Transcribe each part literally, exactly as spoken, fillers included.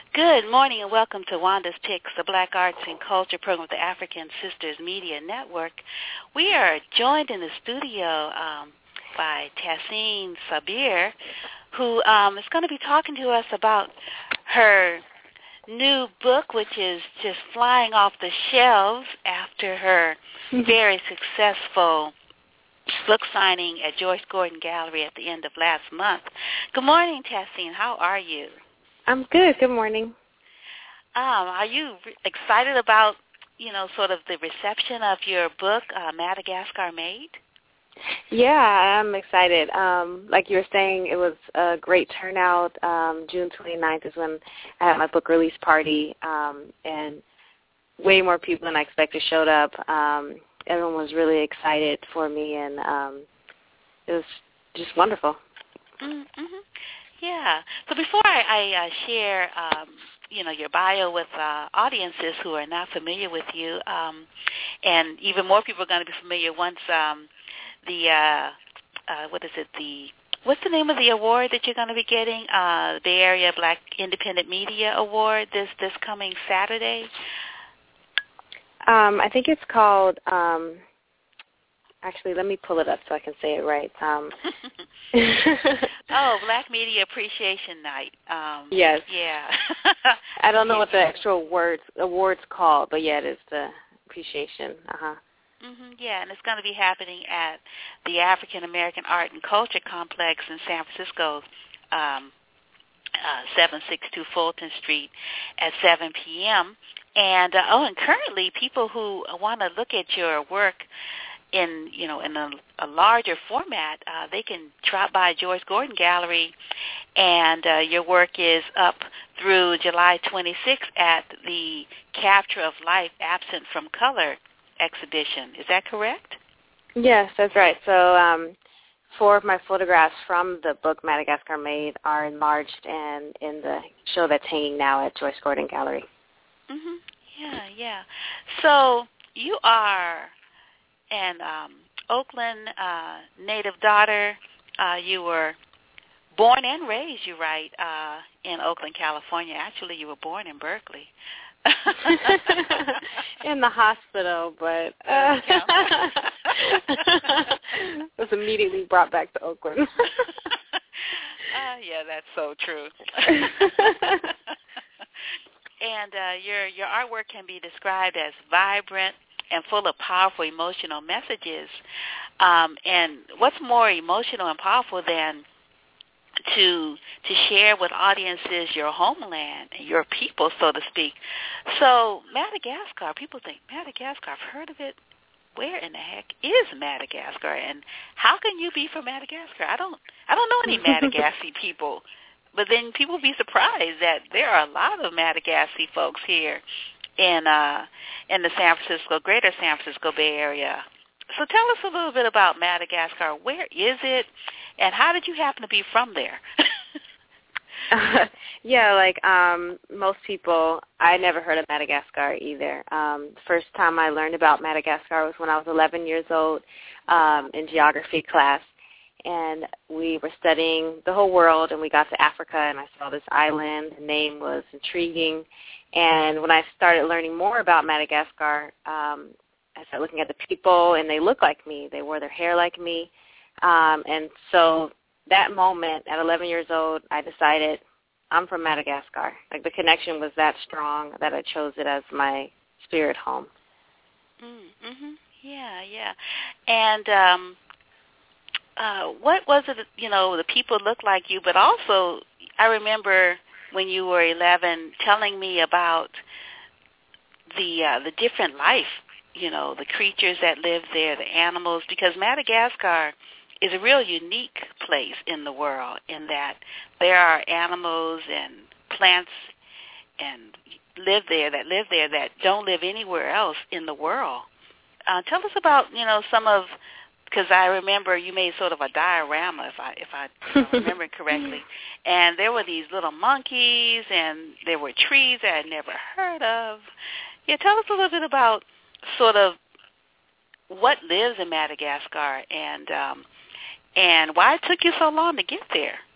Good morning and welcome to Wanda's Picks, the Black Arts and Culture program of the African Sisters Media Network. We are joined in the studio um, by Tassine Sabir, who um, is going to be talking to us about her new book, which is just flying off the shelves after her very successful book signing at Joyce Gordon Gallery at the end of last month. Good morning, Tassine. How are you? I'm good. Good morning. Um, are you re- excited about, you know, sort of the reception of your book, uh, Madagascar Made? Yeah, I'm excited. Um, like you were saying, it was a great turnout. Um, June twenty-ninth is when I had my book release party, um, and way more people than I expected showed up. Um, everyone was really excited for me, and um, it was just wonderful. Mm-hmm. Yeah. So before I, I uh, share, um, you know, your bio with uh, audiences who are not familiar with you, um, and even more people are going to be familiar once um, the, uh, uh, what is it, the, what's the name of the award that you're going to be getting? Uh, the Bay Area Black Independent Media Award this, this coming Saturday? Um, I think it's called... Um, Actually, let me pull it up so I can say it right. Um, oh, Black Media Appreciation Night. Um, yes. Yeah. I don't know what the actual words award's called, but yeah, it is the appreciation. Uh-huh. Mm-hmm, yeah, and it's going to be happening at the African American Art and Culture Complex in San Francisco, um, uh, seven sixty-two Fulton Street at seven p.m. And, uh, oh, and currently people who want to look at your work in, you know, in a, a larger format, uh, they can drop by Joyce Gordon Gallery, and uh, your work is up through July twenty-sixth at the Capture of Life Absent from Color exhibition. Is that correct? Yes, that's right. So um, four of my photographs from the book Madagascar Made are enlarged and in the show that's hanging now at Joyce Gordon Gallery. Mm-hmm. Yeah, yeah. So you are an um, Oakland uh, native daughter. Uh, you were born and raised, you write, uh, in Oakland, California. Actually, you were born in Berkeley. In the hospital, but uh, was immediately brought back to Oakland. uh, yeah, that's so true. And uh, your your artwork can be described as vibrant and full of powerful emotional messages. Um, and what's more emotional and powerful than to to share with audiences your homeland and your people, so to speak. So Madagascar, people think, Madagascar, I've heard of it. Where in the heck is Madagascar? And how can you be from Madagascar? I don't I don't know any Madagascar people. But then people will be surprised that there are a lot of Madagascar folks here in uh, in the San Francisco, greater San Francisco Bay Area. So tell us a little bit about Madagascar. Where is it, and how did you happen to be from there? uh, yeah, like um, most people, I never heard of Madagascar either. Um, the first time I learned about Madagascar was when I was eleven years old um, in geography class. And we were studying the whole world, and we got to Africa, and I saw this island. The name was intriguing. And when I started learning more about Madagascar, um, I started looking at the people, and they looked like me. They wore their hair like me. Um, and so that moment, at eleven years old, I decided I'm from Madagascar. Like, the connection was that strong that I chose it as my spirit home. Mm-hmm. Yeah, yeah. And um Uh, what was it, you know, the people looked like you, but also I remember when you were eleven telling me about the uh, the different life, you know, the creatures that live there, the animals, because Madagascar is a real unique place in the world in that there are animals and plants and live there that live there that don't live anywhere else in the world. Uh, tell us about, you know, some of, because I remember you made sort of a diorama, if I if I you know, remember correctly, and there were these little monkeys, and there were trees that I'd never heard of. Yeah, tell us a little bit about sort of what lives in Madagascar, and um, and why it took you so long to get there.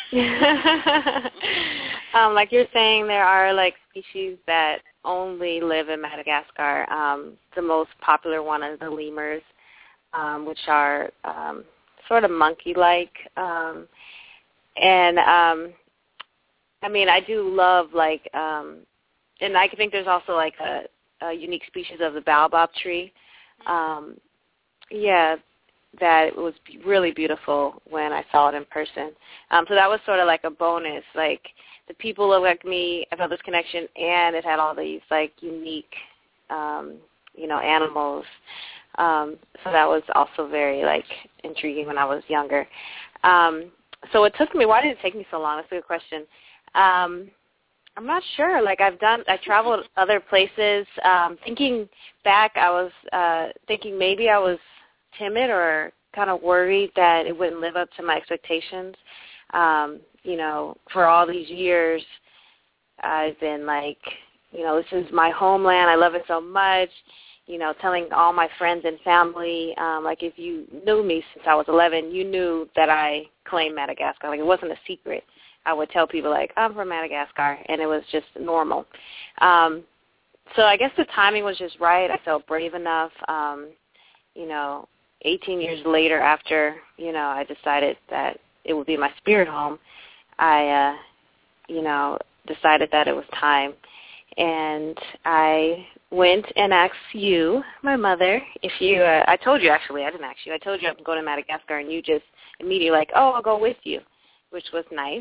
um, like you're saying, there are like species that only live in Madagascar. Um, the most popular one is the lemurs, um, which are um, sort of monkey-like. Um, and um, I mean, I do love like, um, and I think there's also like a, a unique species of the baobab tree. Um, yeah, that was really beautiful when I saw it in person. Um, so that was sort of like a bonus. Like the people look like me, I felt this connection, and it had all these like unique, um, you know, animals. Um, so that was also very like intriguing when I was younger. Um, so it took me. Why did it take me so long? That's a good question. Um, I'm not sure. Like I've done, I traveled other places. Um, thinking back, I was uh, thinking maybe I was timid or kind of worried that it wouldn't live up to my expectations. Um, you know, for all these years, I've been like, you know, this is my homeland. I love it so much. You know, telling all my friends and family, um, like if you knew me since I was eleven, you knew that I claimed Madagascar. Like it wasn't a secret. I would tell people like, I'm from Madagascar, and it was just normal. Um, so I guess the timing was just right. I felt brave enough. Um, you know, eighteen years later after, you know, I decided that it would be my spirit home, I, uh, you know, decided that it was time. And I went and asked you, my mother, if you, uh, I told you actually, I didn't ask you, I told you I'm going to Madagascar, and you just immediately like, oh, I'll go with you, which was nice.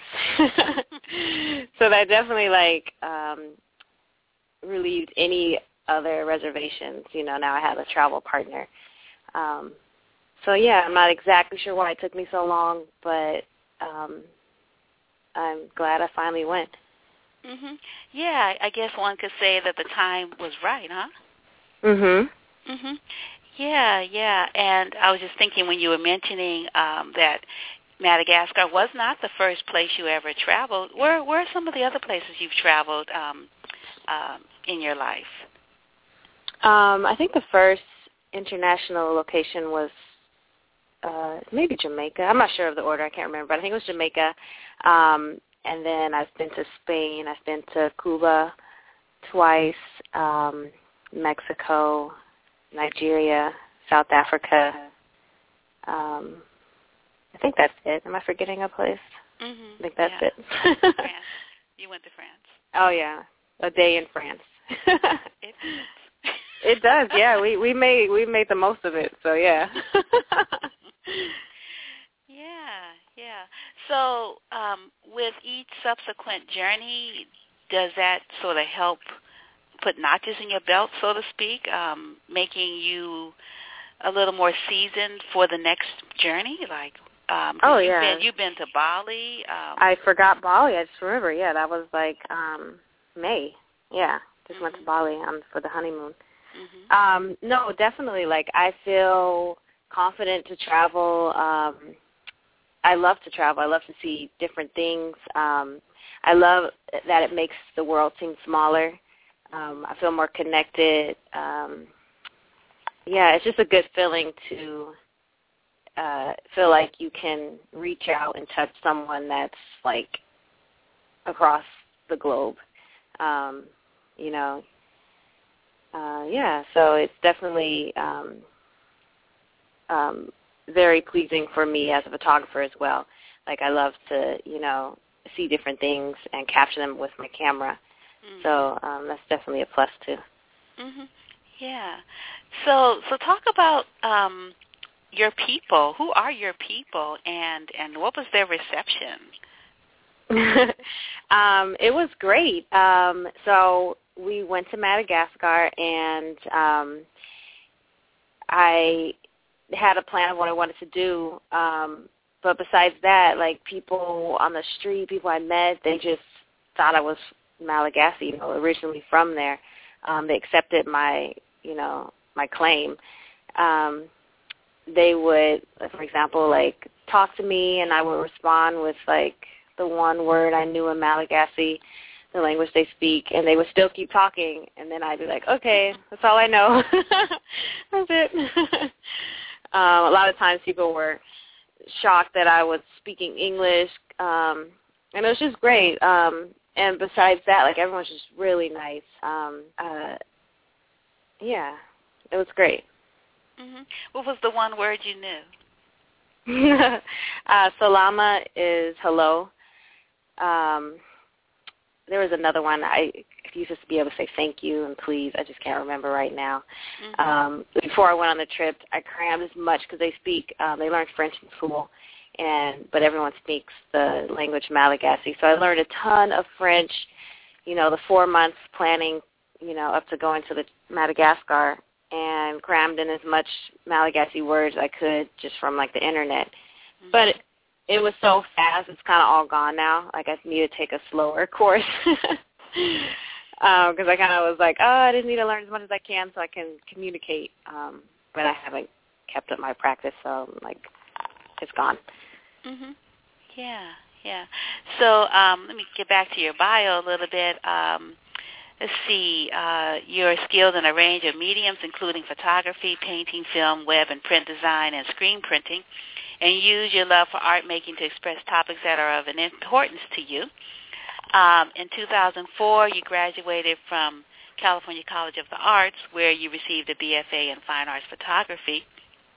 So that definitely like um, relieved any other reservations. You know, now I have a travel partner. Um, so yeah, I'm not exactly sure why it took me so long, but um, I'm glad I finally went. Mhm. Yeah, I guess one could say that the time was right, huh? Mhm. Mhm. Yeah, yeah. And I was just thinking when you were mentioning um, that Madagascar was not the first place you ever traveled. Where, where are some of the other places you've traveled um, um, in your life? Um, I think the first international location was uh, maybe Jamaica. I'm not sure of the order. I can't remember, but I think it was Jamaica. Um, and then I've been to Spain. I've been to Cuba twice, um, Mexico, Nigeria, South Africa. Um, I think that's it. Am I forgetting a place? Mm-hmm. I think that's yeah. it. France. You went to France. Oh, yeah. A day in France. It fits. It does, yeah. We we made we made the most of it, so yeah. Yeah, yeah. So um, with each subsequent journey, does that sort of help put notches in your belt, so to speak, um, making you a little more seasoned for the next journey? Like, um, oh you've yeah. Been, you've been to Bali. Um, I forgot Bali. I just remember. Yeah, that was like um, May. Yeah, just mm-hmm. went to Bali um, for the honeymoon. Mm-hmm. Um, no, definitely. Like I feel confident to travel. Um, I love to travel. I love to see different things. Um, I love that it makes the world seem smaller. Um, I feel more connected. Um, yeah, it's just a good feeling to uh, feel like you can reach out and touch someone that's like across the globe. Um, you know, uh, yeah. So it's definitely um, um, very pleasing for me as a photographer as well. Like I love to, you know, see different things and capture them with my camera. Mm-hmm. So um, that's definitely a plus too. Mm-hmm. Yeah. So so talk about um, your people. Who are your people, and and what was their reception? um, it was great. Um, so we went to Madagascar, and um, I had a plan of what I wanted to do. Um, but besides that, like people on the street, people I met, they just thought I was Malagasy, you know, originally from there. Um, they accepted my, you know, my claim. Um, they would, for example, like talk to me, and I would respond with like the one word I knew in Malagasy, the language they speak, and they would still keep talking, and then I'd be like, okay, that's all I know. That's it. um, a lot of times people were shocked that I was speaking English, um, and it was just great. Um, and besides that, like, everyone was just really nice. Um, uh, yeah, it was great. Mm-hmm. What was the one word you knew? uh, Salama is hello. Um, there was another one. I used to be able to say thank you and please. I just can't remember right now. Mm-hmm. Um, before I went on the trip, I crammed as much because they speak, um, they learned French in school, and but everyone speaks the language Malagasy. So I learned a ton of French, you know, the four months planning, you know, up to going to the Madagascar, and crammed in as much Malagasy words I could just from, like, the Internet. Mm-hmm. But it, it was so fast, it's kind of all gone now. Like, I need to take a slower course. Because um, I kind of was like, oh, I just need to learn as much as I can so I can communicate. Um, but I haven't kept up my practice, so, like, it's gone. Mm-hmm. Yeah, yeah. So um, let me get back to your bio a little bit. Um, let's see. Uh, you're skilled in a range of mediums, including photography, painting, film, web, and print design, and screen printing, and use your love for art making to express topics that are of an importance to you. Um, in two thousand four, you graduated from California College of the Arts, where you received a B F A in Fine Arts Photography.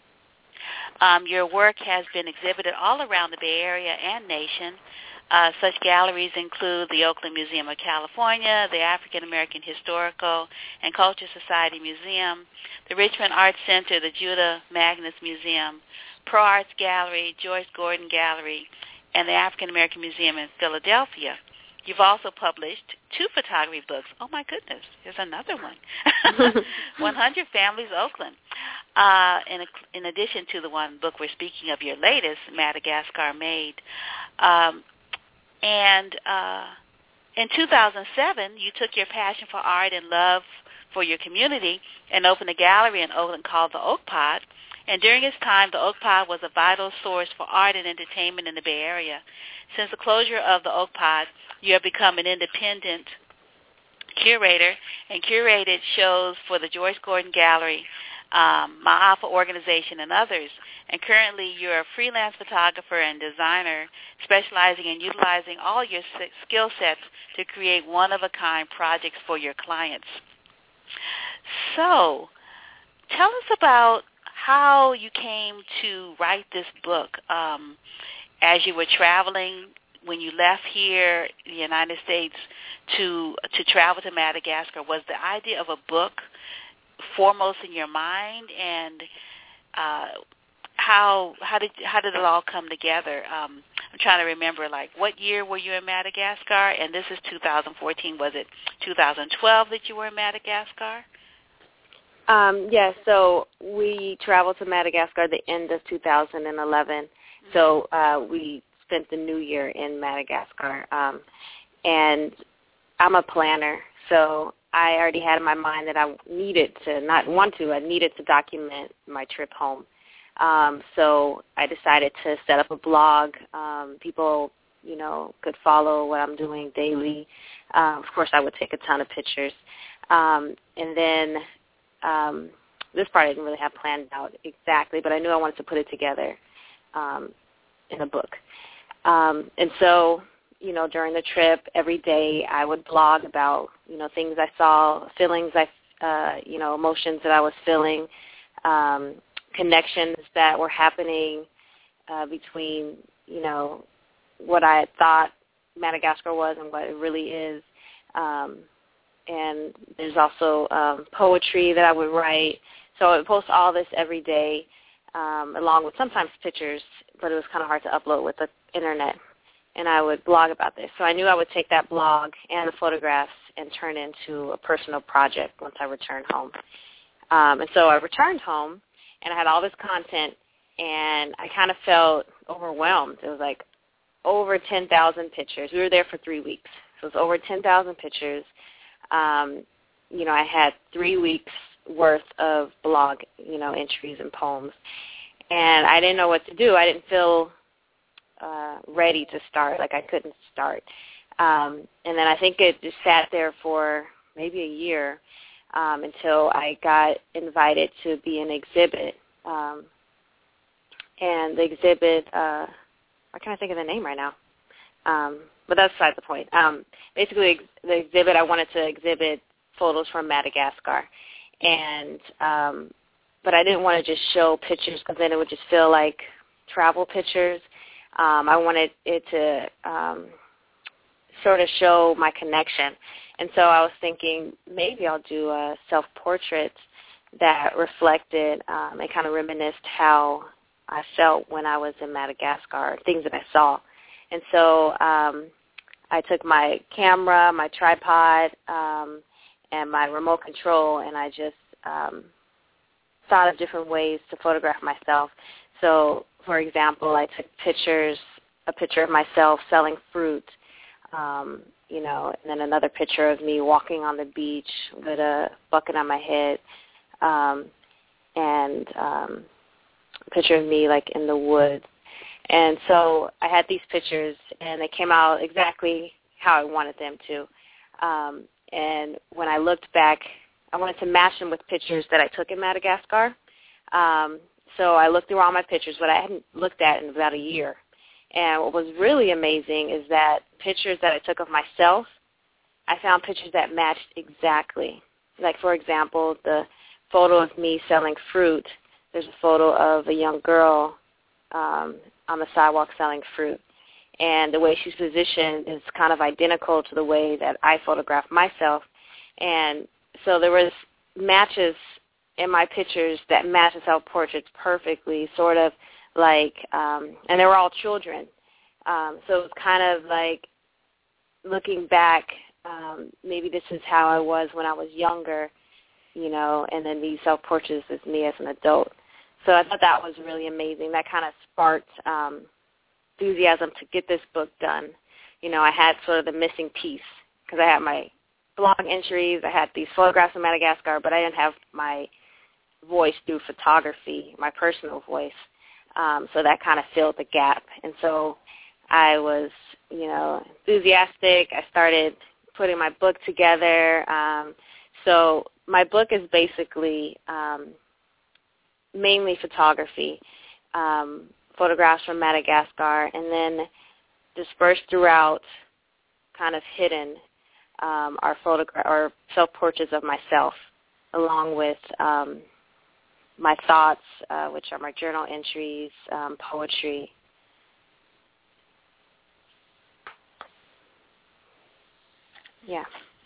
Um, your work has been exhibited all around the Bay Area and nation. Uh, such galleries include the Oakland Museum of California, the African American Historical and Culture Society Museum, the Richmond Arts Center, the Judah Magnus Museum, Pro Arts Gallery, Joyce Gordon Gallery, and the African American Museum in Philadelphia. You've also published two photography books. Oh, my goodness, here's another one. one hundred Families, Oakland. Uh, in, a, in addition to the one book we're speaking of, your latest, Madagascar Made. Um, and uh, in two thousand seven, you took your passion for art and love for your community and opened a gallery in Oakland called the Oak Pod. And during its time, the Oak Pod was a vital source for art and entertainment in the Bay Area. Since the closure of the Oak Pod, you have become an independent curator and curated shows for the Joyce Gordon Gallery, um, My Alpha Organization, and others. And currently, you're a freelance photographer and designer specializing in utilizing all your skill sets to create one-of-a-kind projects for your clients. So, tell us about how you came to write this book. Um, as you were traveling, when you left here, the United States, to to travel to Madagascar, was the idea of a book foremost in your mind, and uh, how how did how did it all come together? Um, I'm trying to remember, like, what year were you in Madagascar? And this is two thousand fourteen. Was it two thousand twelve that you were in Madagascar? Um, yes, yeah, so we traveled to Madagascar the end of two thousand eleven. Mm-hmm. So uh, we spent the new year in Madagascar. Um, and I'm a planner, so I already had in my mind that I needed to, not want to, I needed to document my trip home. Um, so I decided to set up a blog. Um, people, you know, could follow what I'm doing daily. Um, of course, I would take a ton of pictures. Um, and then um, this part I didn't really have planned out exactly, but I knew I wanted to put it together um, in a book. Um, and so, you know, during the trip, every day I would blog about, you know, things I saw, feelings I, uh, you know, emotions that I was feeling, um, connections that were happening uh, between, you know, what I had thought Madagascar was and what it really is. Um, and there's also um, poetry that I would write. So I would post all this every day, um, along with sometimes pictures, but it was kind of hard to upload with the internet. And I would blog about this. So I knew I would take that blog and the photographs and turn it into a personal project once I returned home. Um, and so I returned home, and I had all this content, and I kind of felt overwhelmed. It was like over ten thousand pictures. We were there for three weeks. So it was over ten thousand pictures. Um, you know, I had three weeks worth of blog, you know, entries and poems. And I didn't know what to do. I didn't feel uh, ready to start. Like I couldn't start. Um, and then I think it just sat there for maybe a year um, until I got invited to be an exhibit um, and the exhibit, uh, I can't think of the name right now, um, but that's beside the point. Um, basically, the exhibit, I wanted to exhibit photos from Madagascar, and um, but I didn't want to just show pictures because then it would just feel like travel pictures. Um, I wanted it to um, sort of show my connection. And so I was thinking maybe I'll do a self-portrait that reflected um, and kind of reminisced how I felt when I was in Madagascar, things that I saw. And so um, I took my camera, my tripod, um, and my remote control, and I just um, thought of different ways to photograph myself. So, for example, I took pictures, a picture of myself selling fruit, um, you know, and then another picture of me walking on the beach with a bucket on my head, um, and um, a picture of me, like, in the woods. And so I had these pictures, and they came out exactly how I wanted them to. Um, and when I looked back, I wanted to match them with pictures that I took in Madagascar. Um, so I looked through all my pictures, but I hadn't looked at in about a year. And what was really amazing is that pictures that I took of myself, I found pictures that matched exactly. Like, for example, the photo of me selling fruit, there's a photo of a young girl um, on the sidewalk selling fruit. And the way she's positioned is kind of identical to the way that I photographed myself. And so there was matches in my pictures that matched the self-portraits perfectly, sort of like, um, and they were all children. Um, so it was kind of like looking back, um, maybe this is how I was when I was younger, you know, and then these self-portraits is me as an adult. So I thought that was really amazing. That kind of sparked um, enthusiasm to get this book done. You know, I had sort of the missing piece because I had my blog entries, I had these photographs of Madagascar, but I didn't have my voice through photography, my personal voice. Um, so that kind of filled the gap. And so I was, you know, enthusiastic. I started putting my book together. Um, so my book is basically um, mainly photography, um, photographs from Madagascar, and then dispersed throughout, kind of hidden, um, are photogra- or self-portraits of myself, along with um, my thoughts, uh, which are my journal entries, um, poetry. Yeah.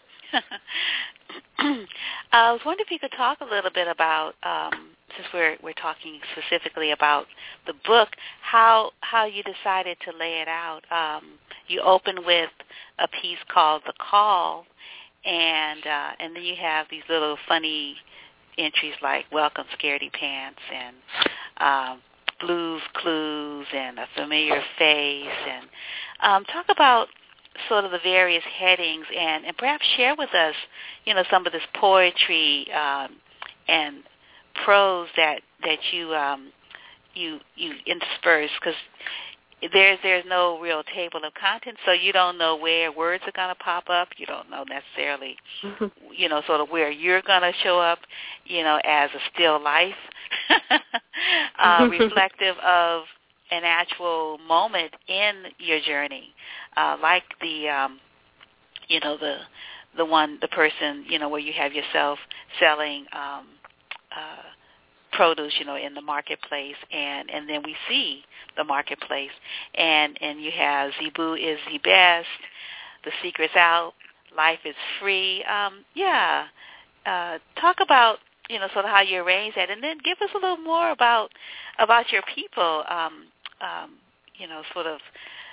I was wondering if you could talk a little bit about, um, since we're we're talking specifically about the book, how how you decided to lay it out. Um, you open with a piece called "The Call," and uh, and then you have these little funny entries like "Welcome, Scaredy Pants" and um, "Blues Clues" and "A Familiar Face." And um, talk about sort of the various headings, and, and perhaps share with us, you know, some of this poetry um, and prose that that you um, you you intersperse, because there's there's no real table of contents, so you don't know where words are going to pop up. You don't know necessarily, you know, sort of where you're going to show up, you know, as a still life, uh, reflective of an actual moment in your journey, uh, like the, um, you know, the the one, the person, you know, where you have yourself selling um, uh, produce, you know, in the marketplace, and, and then we see the marketplace, and, and you have Zebu is the best, the secret's out, life is free. Um, yeah, uh, talk about, you know, sort of how you arrange that, and then give us a little more about about your people. Um, um, you know, sort of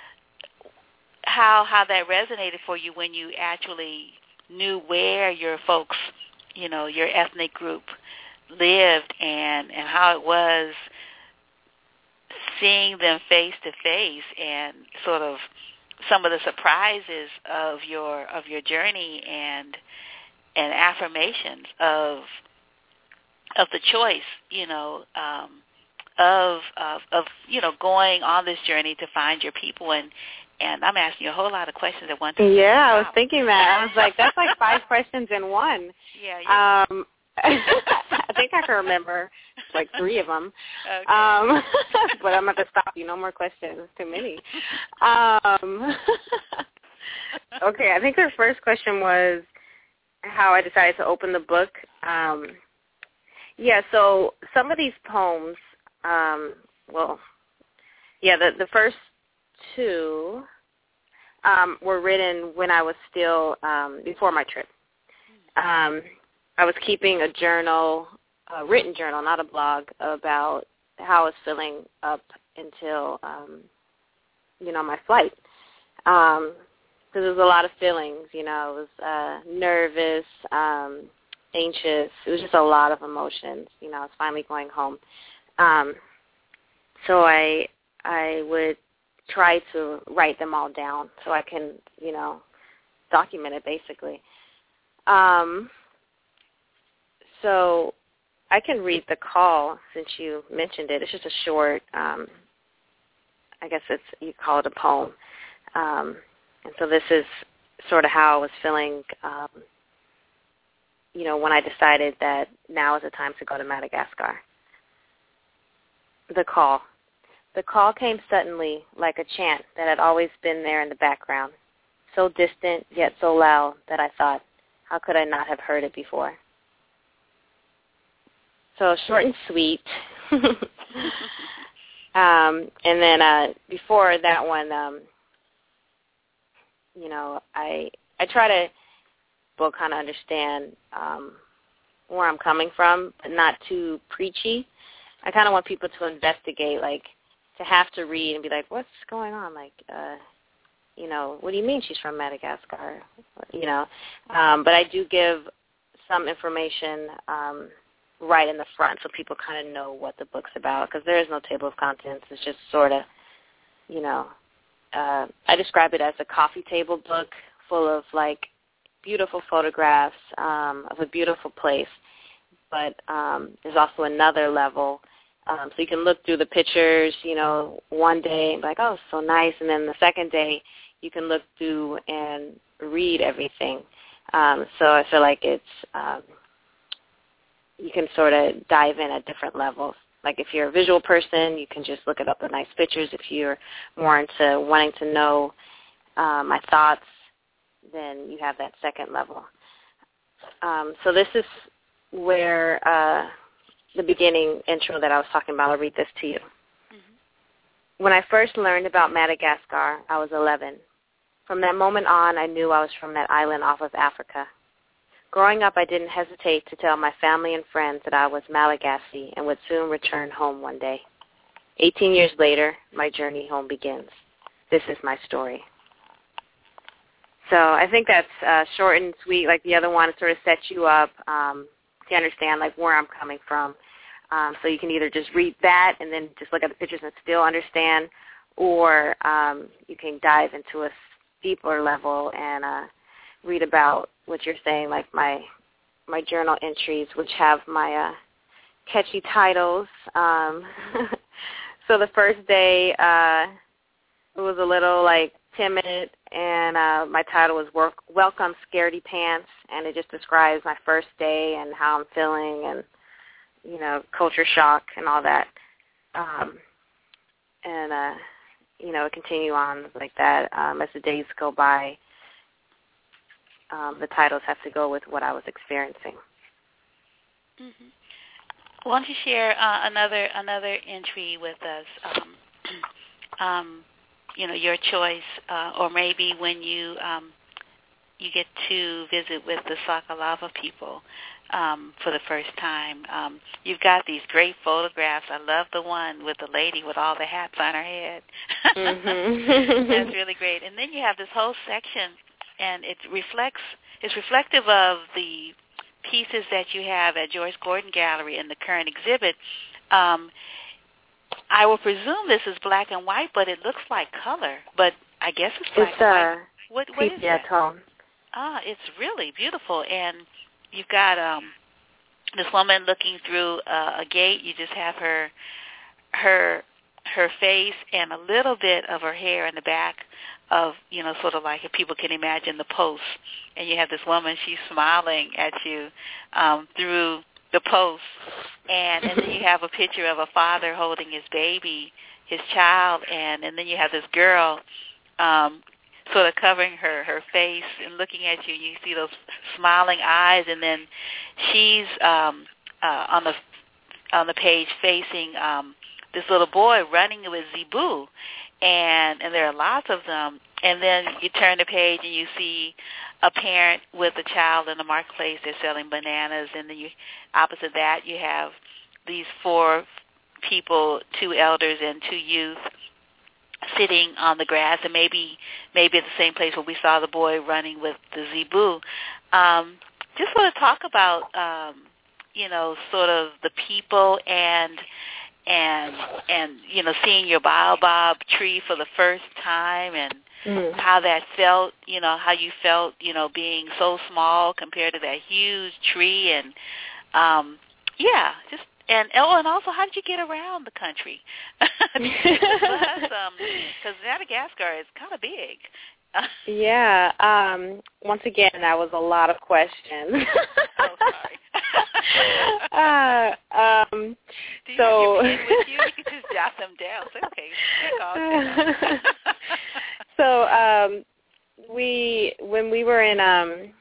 how how that resonated for you when you actually knew where your folks, you know, your ethnic group lived, and, and how it was seeing them face to face, and sort of some of the surprises of your of your journey, and and affirmations of of the choice, you know, um, of, of of you know, going on this journey to find your people. And and I'm asking you a whole lot of questions at one time. Yeah, I was thinking that. I was like, that's like five questions in one. Yeah. yeah. Um, I think I can remember like three of them. Okay. Um, but I'm going to stop you. No more questions. Too many. Um, okay, I think her first question was how I decided to open the book. Um, yeah, so some of these poems, um, well, yeah, the, the first two um, were written when I was still, um, before my trip. Um, I was keeping a journal, a written journal, not a blog, about how I was feeling up until, um, you know, my flight. Um, because there was a lot of feelings, you know, I was uh, nervous, um, anxious. It was just a lot of emotions. You know, I was finally going home. Um, so I I would try to write them all down so I can, you know, document it basically. Um, so I can read the call since you mentioned it. It's just a short, um, I guess it's, you call it a poem. Um, and so this is sort of how I was feeling, um, you know, when I decided that now is the time to go to Madagascar. The call. The call came suddenly like a chant that had always been there in the background, so distant yet so loud that I thought, how could I not have heard it before? So short and sweet. um, and then uh, before that one, um, you know, I I try to well kind of understand um, where I'm coming from, but not too preachy. I kind of want people to investigate, like to have to read and be like, what's going on? Like, uh, you know, what do you mean she's from Madagascar? You know, um, but I do give some information um, right in the front so people kind of know what the book's about, because there is no table of contents. It's just sort of, you know, uh, I describe it as a coffee table book full of, like, beautiful photographs um, of a beautiful place. But um, there's also another level. Um, so you can look through the pictures, you know, one day and be like, oh, so nice. And then the second day you can look through and read everything. Um, so I feel like it's, um, you can sort of dive in at different levels. Like if you're a visual person, you can just look at up the nice pictures. If you're more into wanting to know uh, my thoughts, then you have that second level. Um, so this is where uh, the beginning intro that I was talking about. I'll read this to you. Mm-hmm. When I first learned about Madagascar, I was eleven. From that moment on, I knew I was from that island off of Africa. Growing up, I didn't hesitate to tell my family and friends that I was Malagasy and would soon return home one day. Eighteen years later, my journey home begins. This is my story. So I think that's uh, short and sweet. Like the other one, it sort of sets you up um, to understand like where I'm coming from. Um, so you can either just read that and then just look at the pictures and still understand, or um, you can dive into a deeper level and uh, read about what you're saying, like my my journal entries, which have my uh, catchy titles. Um, so the first day, uh, it was a little like timid, and uh, my title was work, Welcome Scaredy Pants, and it just describes my first day and how I'm feeling and, you know, culture shock and all that. Um, and, uh, you know, continue on like that um, as the days go by. Um, the titles have to go with what I was experiencing. Mm-hmm. Why don't you share uh, another another entry with us? Um, um, you know, your choice, uh, or maybe when you um, you get to visit with the Sakalava people um, for the first time. Um, you've got these great photographs. I love the one with the lady with all the hats on her head. Mm-hmm. That's really great. And then you have this whole section, and it reflects. It's reflective of the pieces that you have at Joyce Gordon Gallery in the current exhibit. Um, I will presume this is black and white, but it looks like color. But I guess it's black it's, and uh, white. What, what is yeah, that? tone. Ah, it's really beautiful. And you've got um, this woman looking through uh, a gate. You just have her, her, her face and a little bit of her hair in the back of, you know, sort of like if people can imagine the post. And you have this woman, she's smiling at you um, through the post, and, and then you have a picture of a father holding his baby, his child, and, and then you have this girl um, sort of covering her, her face and looking at you. You see those smiling eyes, and then she's um, uh, on the on the page facing um, this little boy running with Zebu, and and there are lots of them. And then you turn the page and you see a parent with a child in the marketplace. They're selling bananas, and then you opposite that you have these four people, two elders and two youth, sitting on the grass, and maybe maybe at the same place where we saw the boy running with the Zebu. Um, just sort of talk about um, you know, sort of the people and and and you know, seeing your baobab tree for the first time, and mm. how that felt, you know, how you felt, you know, being so small compared to that huge tree, and um, yeah, just and oh, and also how did you get around the country? Because um, Madagascar is kind of big. Yeah. Um, once again, that was a lot of questions. Oh, sorry. uh, um, Do you so, have your pen with you? You can just jot them down. Say, okay, check off. So um, we, when we were in um,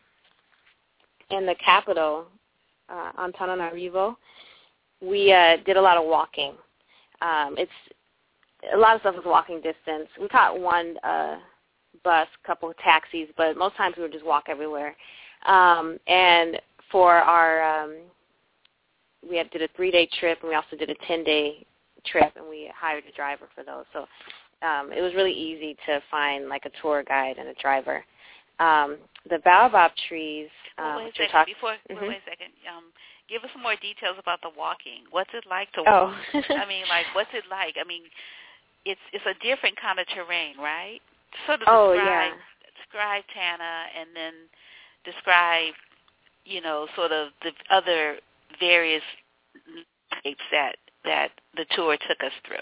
in the capital, uh, Antananarivo, we uh, did a lot of walking. Um, it's a lot of stuff was walking distance. We caught one uh, bus, couple of taxis, but most times we would just walk everywhere. Um, and for our, um, we had, did a three-day trip, and we also did a ten-day trip, and we hired a driver for those. So um, it was really easy to find like a tour guide and a driver. Um, the baobab trees. Um, well, wait a second. Talk- Before, mm-hmm. wait, wait a second. Um, give us some more details about the walking. What's it like to walk? Oh. I mean, like, what's it like? I mean, it's it's a different kind of terrain, right? Sort of oh, describe, yeah. describe Tana, and then describe, you know, sort of the other various shapes that, that the tour took us through.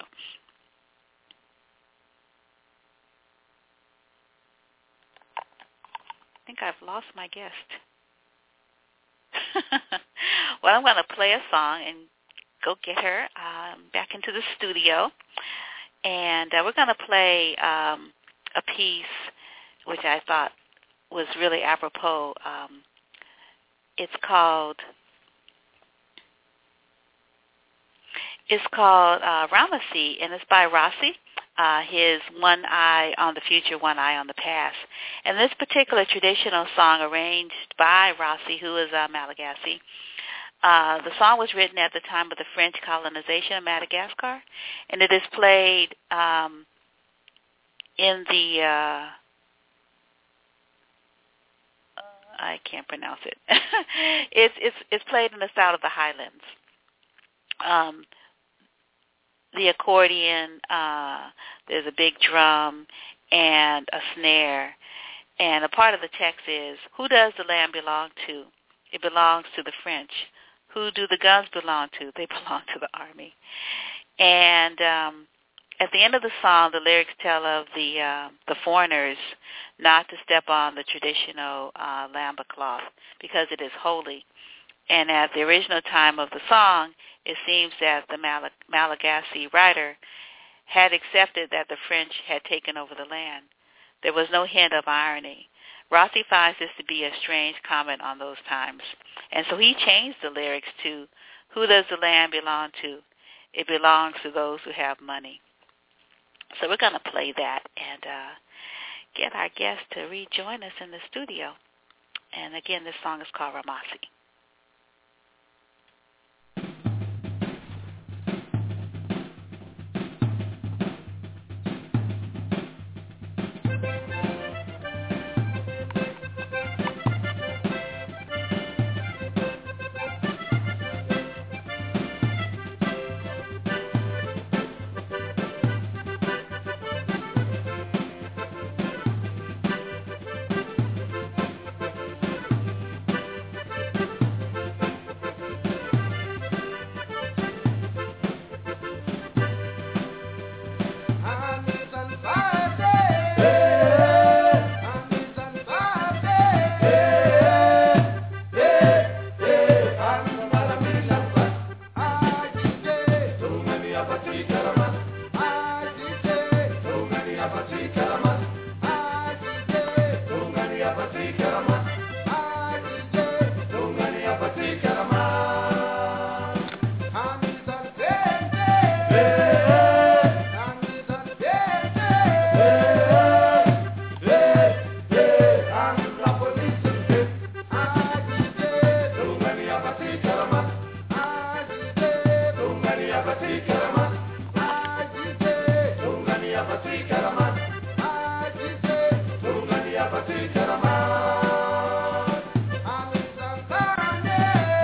I think I've lost my guest. Well, I'm going to play a song and go get her um, back into the studio. And uh, we're going to play um, a piece which I thought was really apropos. Um, it's called it's called uh, Ramasi, and it's by Rossi. Uh, his One Eye on the Future, One Eye on the Past. And this particular traditional song, arranged by Rossi, who is uh, Malagasy, uh, the song was written at the time of the French colonization of Madagascar, and it is played um, in the, uh, I can't pronounce it. it's, it's, it's played in the style of the Highlands. Um, the accordion, uh, there's a big drum and a snare. And a part of the text is, who does the land belong to? It belongs to the French. Who do the guns belong to? They belong to the army. And um, at the end of the song, the lyrics tell of the uh, the foreigners not to step on the traditional uh, lamba cloth because it is holy. And at the original time of the song, it seems that the Mal- Malagasy writer had accepted that the French had taken over the land. There was no hint of irony. Rossi finds this to be a strange comment on those times. And so he changed the lyrics to, who does the land belong to? It belongs to those who have money. So we're going to play that and uh, get our guest to rejoin us in the studio. And again, this song is called Ramasi.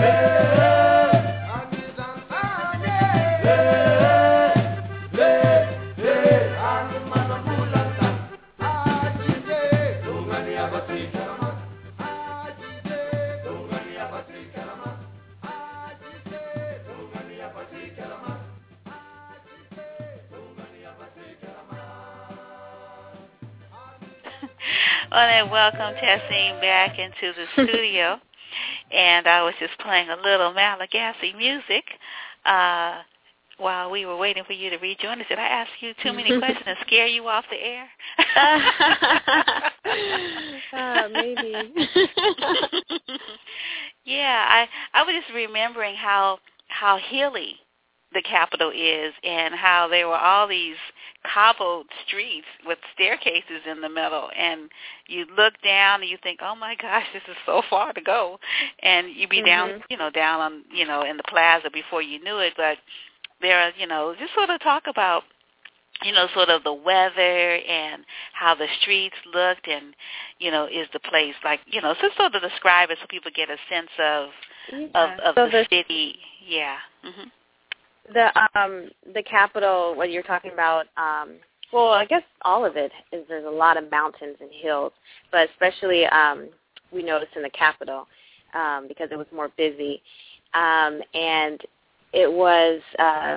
Well, and welcome Tessine back into the studio. And I was just playing a little Malagasy music uh, while we were waiting for you to rejoin us. Did I ask you too many questions and scare you off the air? uh, maybe. Yeah, I I was just remembering how how hilly the Capitol is and how there were all these cobbled streets with staircases in the middle, and you look down and you think, oh my gosh, this is so far to go, and you'd be mm-hmm. down, you know, down on, you know, in the plaza before you knew it. But there are, you know, just sort of talk about, you know, sort of the weather and how the streets looked, and, you know, is the place like, you know, so sort of describe it so people get a sense of yeah. of, of so the, the city. Yeah. Mm-hmm. The um the Capitol, what you're talking about, um, well, I guess all of it is there's a lot of mountains and hills, but especially um, we noticed in the Capitol um, because it was more busy, um, and it was uh,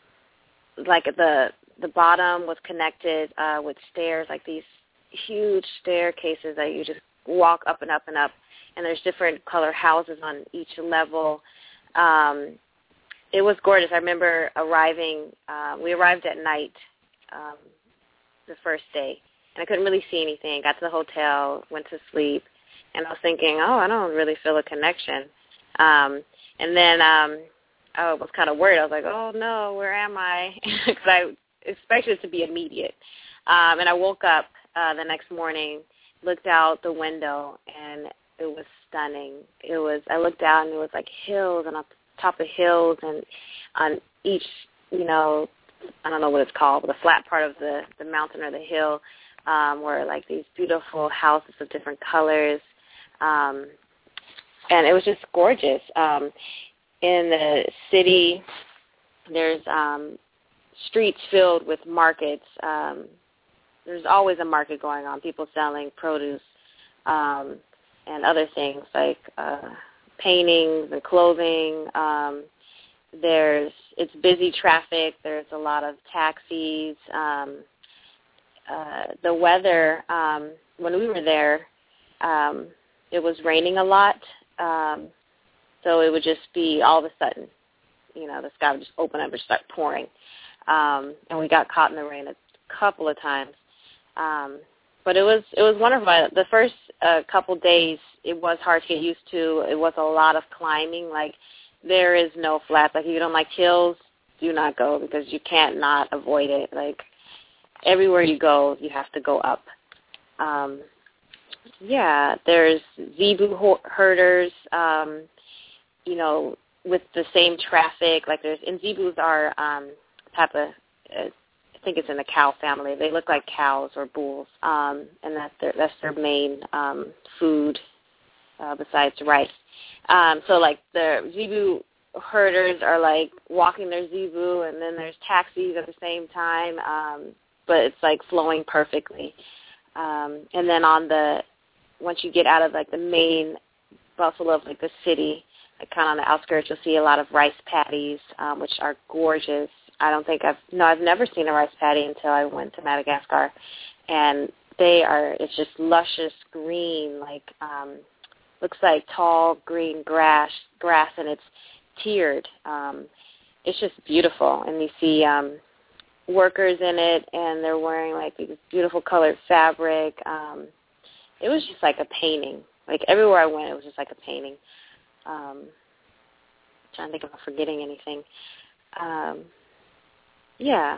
like the the bottom was connected uh, with stairs, like these huge staircases that you just walk up and up and up, and there's different color houses on each level. Um, It was gorgeous. I remember arriving, uh, we arrived at night um, the first day, and I couldn't really see anything. Got to the hotel, went to sleep, and I was thinking, oh, I don't really feel a connection. Um, and then um, I was kind of worried. I was like, oh, no, where am I? Because I expected it to be immediate. Um, and I woke up uh, the next morning, looked out the window, and it was stunning. It was. I looked out, and it was like hills and up top of hills, and on each, you know, I don't know what it's called, but the flat part of the, the mountain or the hill um, were like these beautiful houses of different colors, um, and it was just gorgeous. Um, in the city, there's um, streets filled with markets. Um, there's always a market going on, people selling produce um, and other things like uh paintings and clothing. Um, there's it's busy traffic. There's a lot of taxis. Um, uh, the weather um, when we were there, um, it was raining a lot, um, so it would just be all of a sudden, you know, the sky would just open up and start pouring, um, and we got caught in the rain a couple of times. Um, But it was it was wonderful. The first uh, couple days, it was hard to get used to. It was a lot of climbing. Like, there is no flats. Like, if you don't like hills, do not go because you can't not avoid it. Like, everywhere you go, you have to go up. Um, yeah, there's zebu herders, um, you know, with the same traffic. Like, there's, and zebus are um, type of, uh, I think it's in the cow family. They look like cows or bulls, um, and that's their that's their main um, food uh, besides rice. Um, so like the zebu herders are like walking their zebu, and then there's taxis at the same time, um, but it's like flowing perfectly. Um, and then on the once you get out of like the main bustle of like the city, like kind of on the outskirts, you'll see a lot of rice paddies, um, which are gorgeous. I don't think I've, no, I've never seen a rice paddy until I went to Madagascar. And they are, it's just luscious green, like, um, looks like tall green grass, grass, and it's tiered. Um, it's just beautiful. And you see um, workers in it, and they're wearing, like, these beautiful colored fabric. Um, it was just like a painting. Like, everywhere I went, it was just like a painting. Um, I'm trying to think if I'm forgetting anything. Um, Yeah.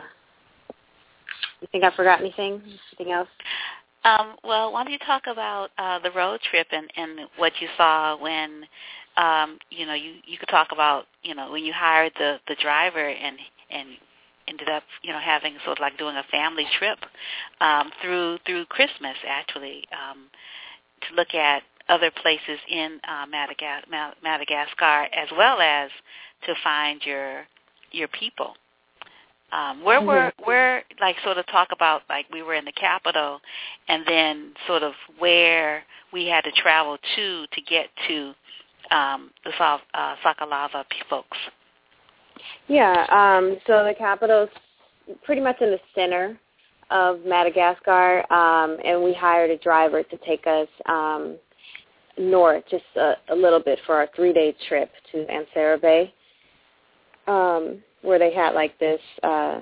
You think I forgot anything? Anything else? Um, well, why don't you talk about uh, the road trip and, and what you saw when, um, you know, you, you could talk about, you know, when you hired the, the driver and and ended up, you know, having sort of like doing a family trip um, through through Christmas, actually, um, to look at other places in uh, Madagascar, Madagascar, as well as to find your your people. Um, where mm-hmm. were where like sort of talk about like we were in the capital, and then sort of where we had to travel to to get to um, the uh, Sakalava folks. Yeah, um, so the capital's pretty much in the center of Madagascar, um, and we hired a driver to take us um, north just a, a little bit for our three-day trip to Ansara Bay, um, where they had like this, uh,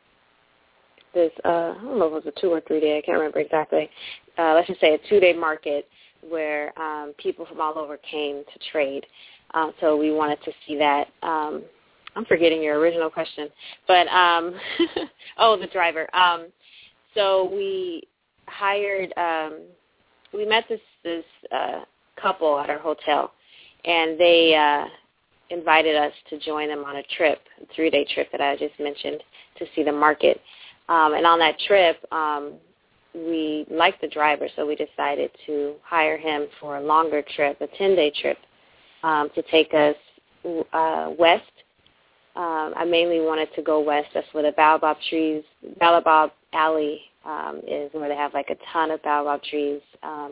this uh, I don't know if it was a two or three-day, I can't remember exactly, uh, let's just say a two-day market where um, people from all over came to trade. Uh, so we wanted to see that. Um, I'm forgetting your original question, but um, oh, the driver. Um, so we hired. Um, we met this this uh, couple at our hotel, and they uh, invited us to join them on a trip, a three-day trip that I just mentioned, to see the market. Um, and on that trip, um, we liked the driver, so we decided to hire him for a longer trip, a ten-day trip, um, to take us uh, west. Um, I mainly wanted to go west. That's where the baobab trees, Baobab Alley um, is, where they have like a ton of baobab trees, um,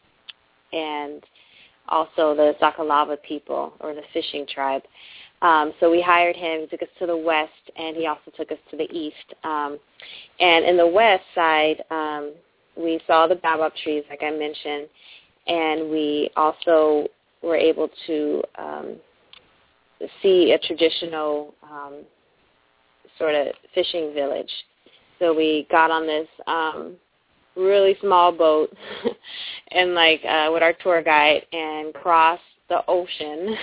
and also the Sakalava people, or the fishing tribe. Um, so we hired him. He took us to the west, and he also took us to the east. Um, and in the west side, um, we saw the baobab trees, like I mentioned, and we also were able to um, see a traditional um, sort of fishing village. So we got on this um, really small boat and like uh, with our tour guide and crossed the ocean.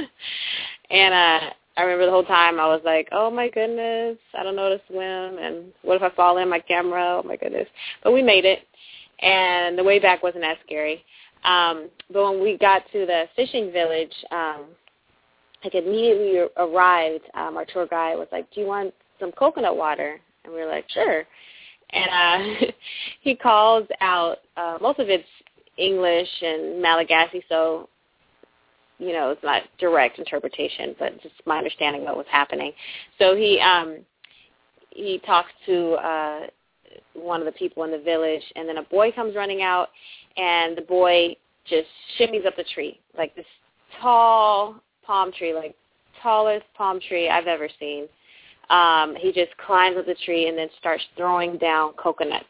and uh, I remember the whole time I was like, oh my goodness, I don't know how to swim, and what if I fall in my camera? Oh my goodness. But we made it, and the way back wasn't as scary. Um, but when we got to the fishing village, um, like immediately arrived, um, our tour guide was like, do you want some coconut water? And we were like, sure. And uh, he calls out, uh, most of it's English and Malagasy, so, you know, it's not direct interpretation, but just my understanding of what was happening. So he um, he talks to uh, one of the people in the village, and then a boy comes running out, and the boy just shimmies up the tree, like this tall palm tree, like tallest palm tree I've ever seen. Um, he just climbs up the tree and then starts throwing down coconuts.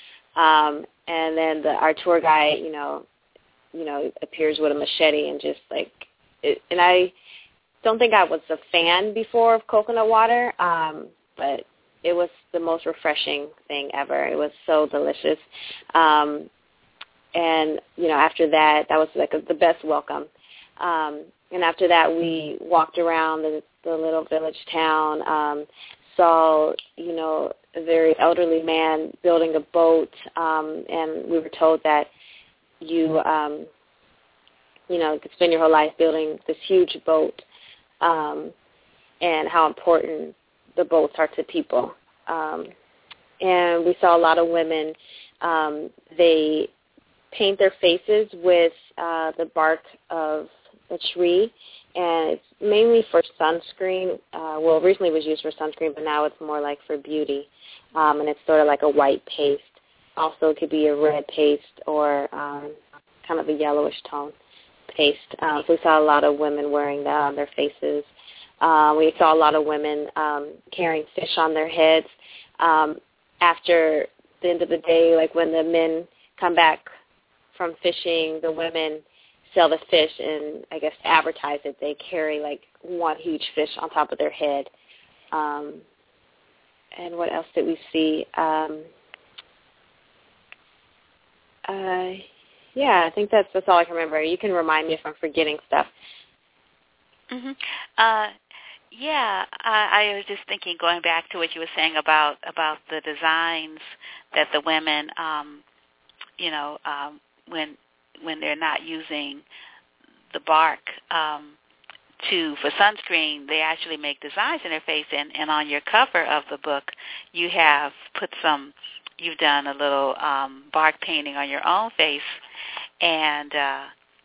Um, and then the, our tour guide, you know, you know, appears with a machete and just like, it, and I don't think I was a fan before of coconut water, um, but it was the most refreshing thing ever. It was so delicious. Um, and, you know, after that, that was like a, the best welcome. Um, and after that, we walked around the, the little village town, um, saw, you know, a very elderly man building a boat, um, and we were told that you, um, you know, could spend your whole life building this huge boat, um, and how important the boats are to people. Um, and we saw a lot of women. Um, they paint their faces with uh, the bark of a tree, and it's mainly for sunscreen. Uh, well, originally it was used for sunscreen, but now it's more like for beauty, um, and it's sort of like a white paste. Also, it could be a red paste or um, kind of a yellowish tone paste. Um, so we saw a lot of women wearing that on their faces. Uh, we saw a lot of women um, carrying fish on their heads. Um, after the end of the day, like when the men come back from fishing, the women sell the fish, and I guess to advertise it, they carry like one huge fish on top of their head. Um, and what else did we see? Um, uh, yeah, I think that's that's all I can remember. You can remind me if I'm forgetting stuff. Mm-hmm. Uh, yeah, I, I was just thinking, going back to what you were saying about about the designs that the women, um, you know, um, when when they're not using the bark um, to for sunscreen, they actually make designs in their face. And, and on your cover of the book, you have put some, you've done a little um, bark painting on your own face, and uh,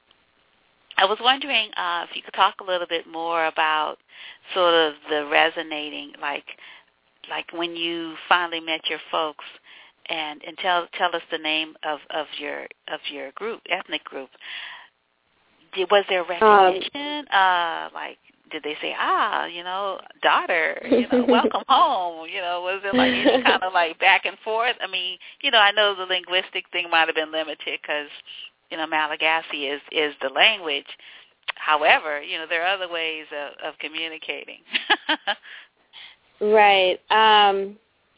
I was wondering uh, if you could talk a little bit more about sort of the resonating, like like when you finally met your folks, and, and tell tell us the name of, of your of your group, ethnic group. Did, was there recognition? Um, uh, like, did they say, ah, you know, daughter, you know, welcome home? You know, was it like any kind of like back and forth? I mean, you know, I know the linguistic thing might have been limited because, you know, Malagasy is, is the language. However, you know, there are other ways of, of communicating. Right. Um,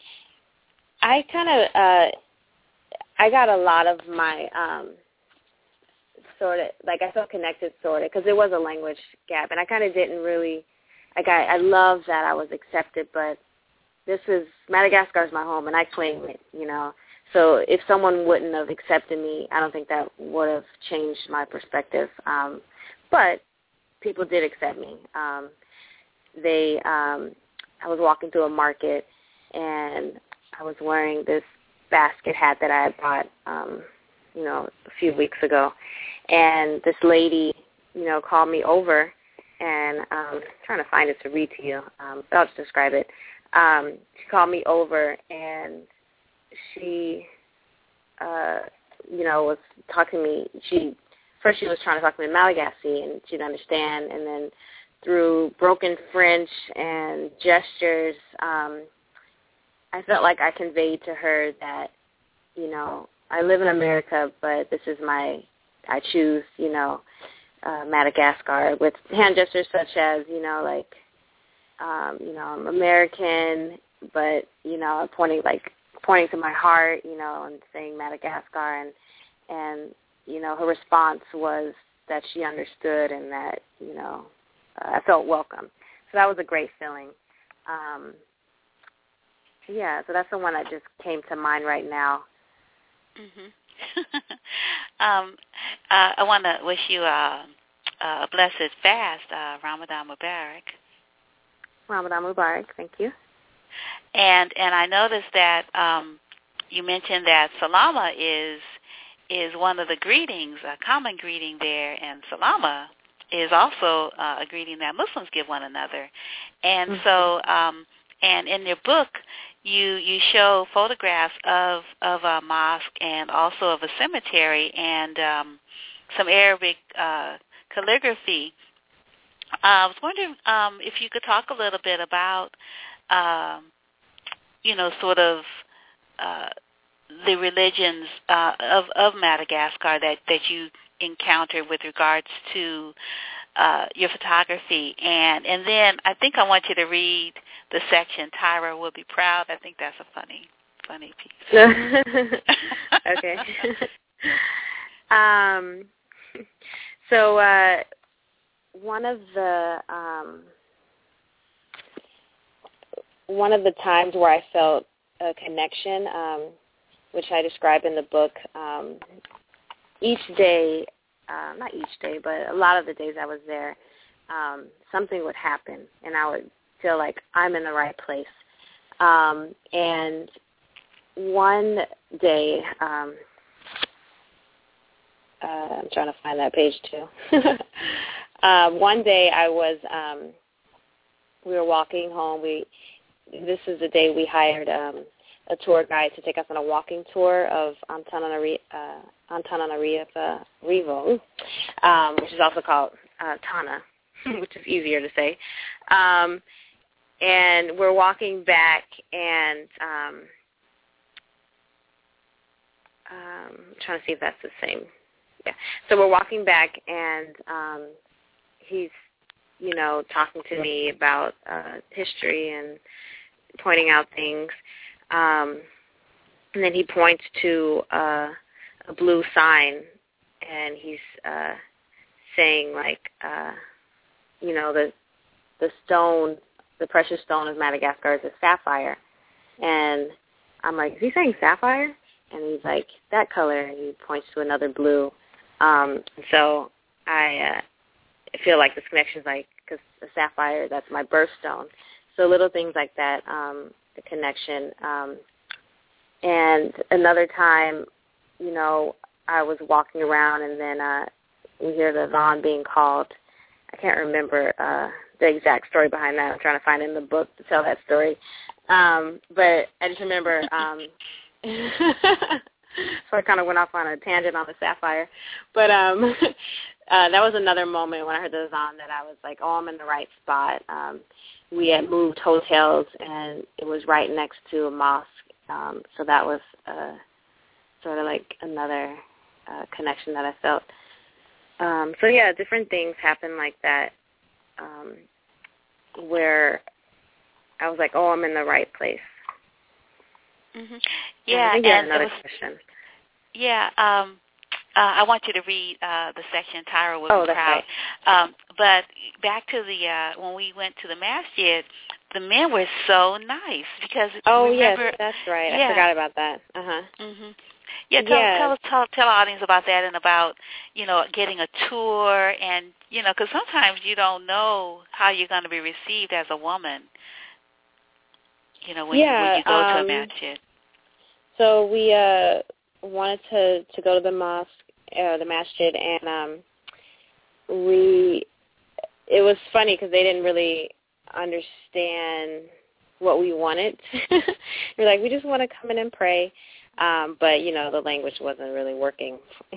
I kind of, uh, I got a lot of my, um, sort of, like I felt connected sort of, because there was a language gap, and I kind of didn't really, like I, I love that I was accepted, but this is, Madagascar is my home, and I claim it, you know. So if someone wouldn't have accepted me, I don't think that would have changed my perspective. Um, but people did accept me. Um, they, um, I was walking through a market, and I was wearing this basket hat that I had bought, um, you know, a few weeks ago. And this lady, you know, called me over, and um, I'm trying to find it to read to you, um, but I'll just describe it. Um, she called me over, and she, uh, you know, was talking to me. She first she was trying to talk to me in Malagasy, and she didn't understand. And then through broken French and gestures, um, I felt like I conveyed to her that, you know, I live in America, but this is my, I choose, you know, uh, Madagascar, with hand gestures such as, you know, like, um, you know, I'm American, but, you know, pointing, like, pointing to my heart, you know, and saying Madagascar, and, and, you know, her response was that she understood and that, you know, uh, I felt welcome. So that was a great feeling. Um, yeah, so that's the one that just came to mind right now. Mm-hmm. um, uh, I want to wish you a, a blessed fast, uh, Ramadan Mubarak. Ramadan Mubarak, thank you. And and I noticed that um, you mentioned that Salama is is one of the greetings, a common greeting there, and Salama is also uh, a greeting that Muslims give one another. And mm-hmm. so, um, and in your book, you you show photographs of of a mosque and also of a cemetery and um, some Arabic uh, calligraphy. Uh, I was wondering um, if you could talk a little bit about, um, you know, sort of uh, the religions uh, of of Madagascar that, that you encountered with regards to uh, your photography, and and then I think I want you to read the section "Tyra will be proud." I think that's a funny, funny piece. Okay. um. So uh, one of the um, one of the times where I felt a connection, um, which I describe in the book, um, each day. Uh, not each day, but a lot of the days I was there, um, something would happen, and I would feel like I'm in the right place. Um, and one day, um, uh, I'm trying to find that page too. uh, one day I was, um, we were walking home. We, this is the day we hired um, a tour guide to take us on a walking tour of Antananarivo, uh, Antananarivo, um, which is also called uh, Tana, which is easier to say. Um, and we're walking back, and um, um, I'm trying to see if that's the same. Yeah. So we're walking back, and um, he's, you know, talking to me about uh, history and pointing out things. Um, and then he points to uh, a blue sign, and he's uh, saying, like, uh, you know, the the stone, the precious stone of Madagascar is a sapphire. And I'm like, is he saying sapphire? And he's like, that color, and he points to another blue. Um, so I uh, feel like this connection is like, because the sapphire, that's my birthstone. So little things like that, um, the connection. Um, and another time, you know, I was walking around, and then uh, we hear the Zon being called. I can't remember uh, the exact story behind that. I'm trying to find it in the book to tell that story. Um, but I just remember, um, so I kind of went off on a tangent on the Sapphire. But um, uh, that was another moment when I heard the Zon that I was like, oh, I'm in the right spot. Um, we had moved hotels, and it was right next to a mosque. Um, so that was uh, sort of like another uh, connection that I felt. Um, so, yeah, different things happen like that um, where I was like, oh, I'm in the right place. Mm-hmm. Yeah, I think you and have another it was, question. Yeah, um, uh, I want you to read uh, the section Tyra will oh, be that's proud. Right. Um, but back to the uh, when we went to the masjid, the men were so nice because oh remember, yes, that's right. Yeah. I forgot about that. Uh huh. Mhm. Yeah, tell, yes. tell tell tell our audience about that and about you know getting a tour and you know because sometimes you don't know how you're going to be received as a woman. You know when yeah, you when you go um, to a masjid. So we uh, wanted to, to go to the mosque, uh, the masjid, and um, we. It was funny because they didn't really understand what we wanted. We're like, we just want to come in and pray, um, but you know the language wasn't really working.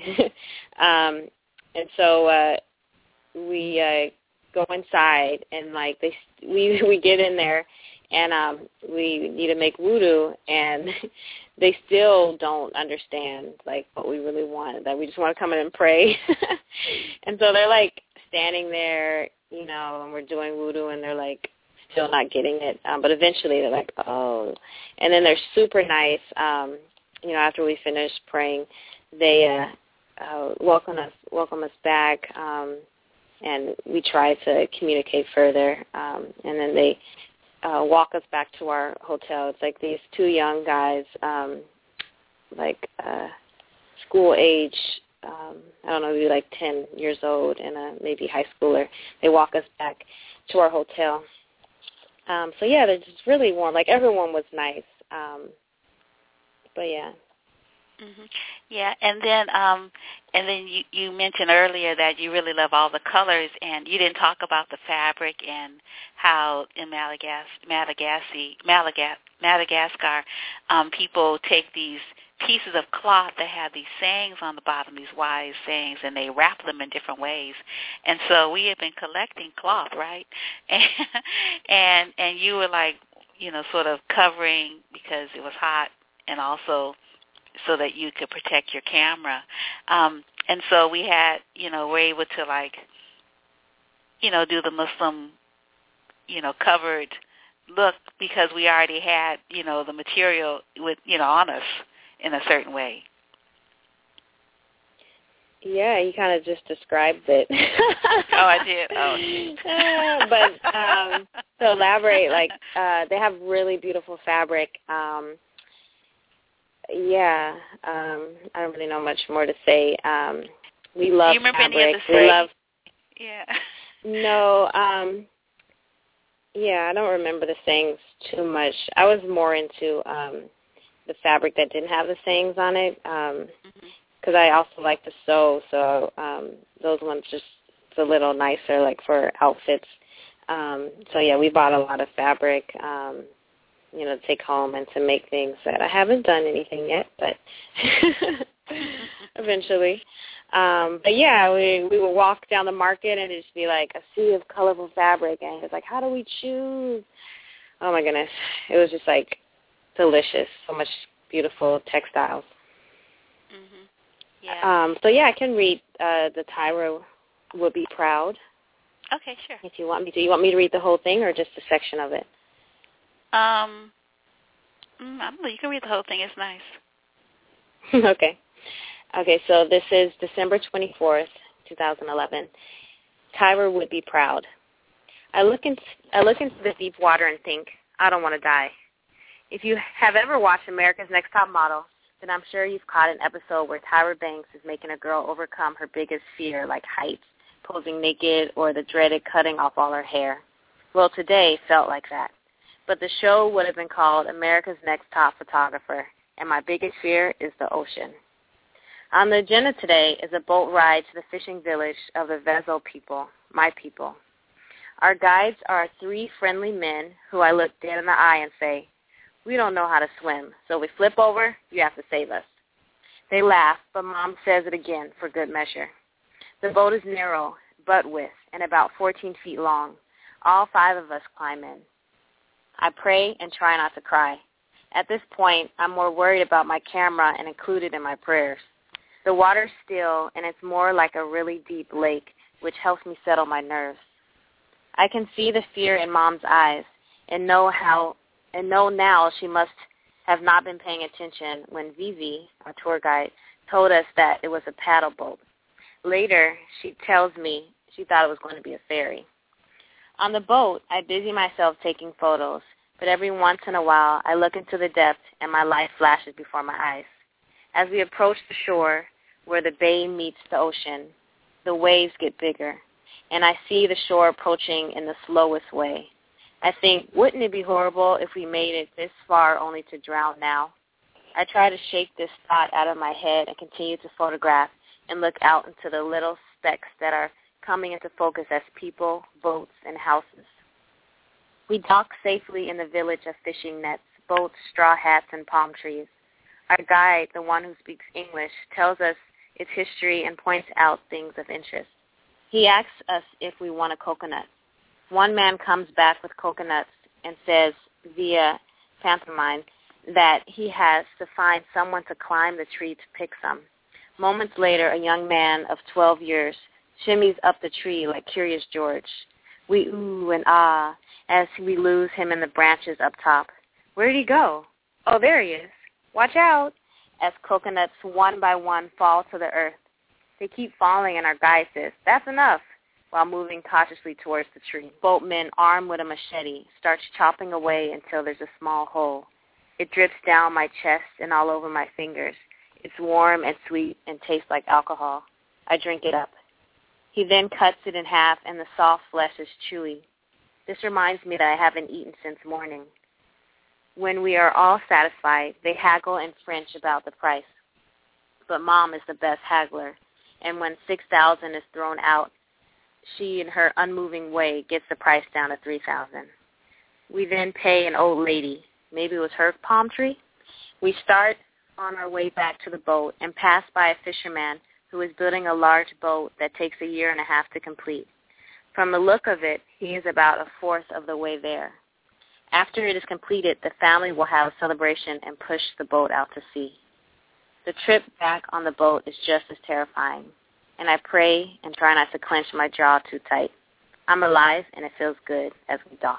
um, and so uh, we uh, go inside, and like they, we we get in there. And um, we need to make wudu, and they still don't understand, like, what we really want, that we just want to come in and pray. And so they're, like, standing there, you know, and we're doing wudu, and they're, like, still not getting it. Um, but eventually they're like, oh. And then they're super nice. Um, you know, after we finish praying, they uh, uh, welcome us welcome us back, um, and we try to communicate further. Um, and then they... Uh, walk us back to our hotel. It's like these two young guys, um, like uh, school age, um, I don't know, maybe like ten years old and a maybe high schooler. They walk us back to our hotel. Um, so, yeah, they're just really warm. Like, everyone was nice. Um, but, yeah. Mm-hmm. Yeah, and then um, and then you, you mentioned earlier that you really love all the colors, and you didn't talk about the fabric and how in Malagas, Malagasy, Malaga, Madagascar, um, people take these pieces of cloth that have these sayings on the bottom, these wise sayings, and they wrap them in different ways. And so we had been collecting cloth, right? And and, and you were like, you know, sort of covering because it was hot, and also so that you could protect your camera. Um, and so we had, you know, we're able to, like, you know, do the Muslim, you know, covered look because we already had, you know, the material with, you know, on us in a certain way. Yeah, you kind of just described it. Oh, I did? Oh, shoot. uh, but um, to elaborate, like, uh, they have really beautiful fabric. Um Yeah, um, I don't really know much more to say. Um, we love Do you remember fabric. any of the we sayings? love. Yeah. No, um, yeah, I don't remember the sayings too much. I was more into um, the fabric that didn't have the sayings on it because um, mm-hmm. I also like to sew, so um, those ones just it's a little nicer, like for outfits. Um, so yeah, we bought a lot of fabric. Um, you know, to take home and to make things that I haven't done anything yet, but eventually. Um, but, yeah, we we would walk down the market and it'd just be like a sea of colorful fabric, and it's like, how do we choose? Oh, my goodness. It was just, like, delicious, so much beautiful textiles. Mm-hmm. Yeah. Um, so, yeah, I can read uh, the Tyra Would Be Proud. Okay, sure. If you want me to. You want me to read the whole thing or just a section of it? Um, I don't know. You can read the whole thing. It's nice. Okay. Okay, so this is December twenty-fourth, twenty eleven. Tyra would be proud. I look, in, I look into the deep water and think, I don't want to die. If you have ever watched America's Next Top Model, then I'm sure you've caught an episode where Tyra Banks is making a girl overcome her biggest fear, like heights, posing naked, or the dreaded cutting off all her hair. Well, today felt like that. But the show would have been called America's Next Top Photographer, and my biggest fear is the ocean. On the agenda today is a boat ride to the fishing village of the Vezo people, my people. Our guides are three friendly men who I look dead in the eye and say, "We don't know how to swim, so we flip over, you have to save us." They laugh, but Mom says it again for good measure. The boat is narrow, butt width, and about fourteen feet long. All five of us climb in. I pray and try not to cry. At this point, I'm more worried about my camera and included in my prayers. The water's still, and it's more like a really deep lake, which helps me settle my nerves. I can see the fear in Mom's eyes and know how, and know now she must have not been paying attention when Vivi, our tour guide, told us that it was a paddle boat. Later, she tells me she thought it was going to be a ferry. On the boat, I busy myself taking photos, but every once in a while, I look into the depth and my life flashes before my eyes. As we approach the shore, where the bay meets the ocean, the waves get bigger, and I see the shore approaching in the slowest way. I think, wouldn't it be horrible if we made it this far only to drown now? I try to shake this thought out of my head and continue to photograph and look out into the little specks that are coming into focus as people, boats, and houses. We dock safely in the village of fishing nets, boats, straw hats, and palm trees. Our guide, the one who speaks English, tells us its history and points out things of interest. He asks us if we want a coconut. One man comes back with coconuts and says via pantomime that he has to find someone to climb the tree to pick some. Moments later, a young man of twelve years shimmies up the tree like Curious George. We ooh and ah as we lose him in the branches up top. Where did he go? Oh, there he is. Watch out, as coconuts one by one fall to the earth. They keep falling, and our guide says, "That's enough," while moving cautiously towards the tree. Boatman, armed with a machete, starts chopping away until there's a small hole. It drips down my chest and all over my fingers. It's warm and sweet and tastes like alcohol. I drink it up. He then cuts it in half, and the soft flesh is chewy. This reminds me that I haven't eaten since morning. When we are all satisfied, they haggle in French about the price. But Mom is the best haggler, and when six thousand dollars is thrown out, she, in her unmoving way, gets the price down to three thousand dollars. We then pay an old lady. Maybe it was her palm tree. We start on our way back to the boat and pass by a fisherman who is building a large boat that takes a year and a half to complete. From the look of it, he is about a fourth of the way there. After it is completed, the family will have a celebration and push the boat out to sea. The trip back on the boat is just as terrifying, and I pray and try not to clench my jaw too tight. I'm alive, and it feels good as we dock.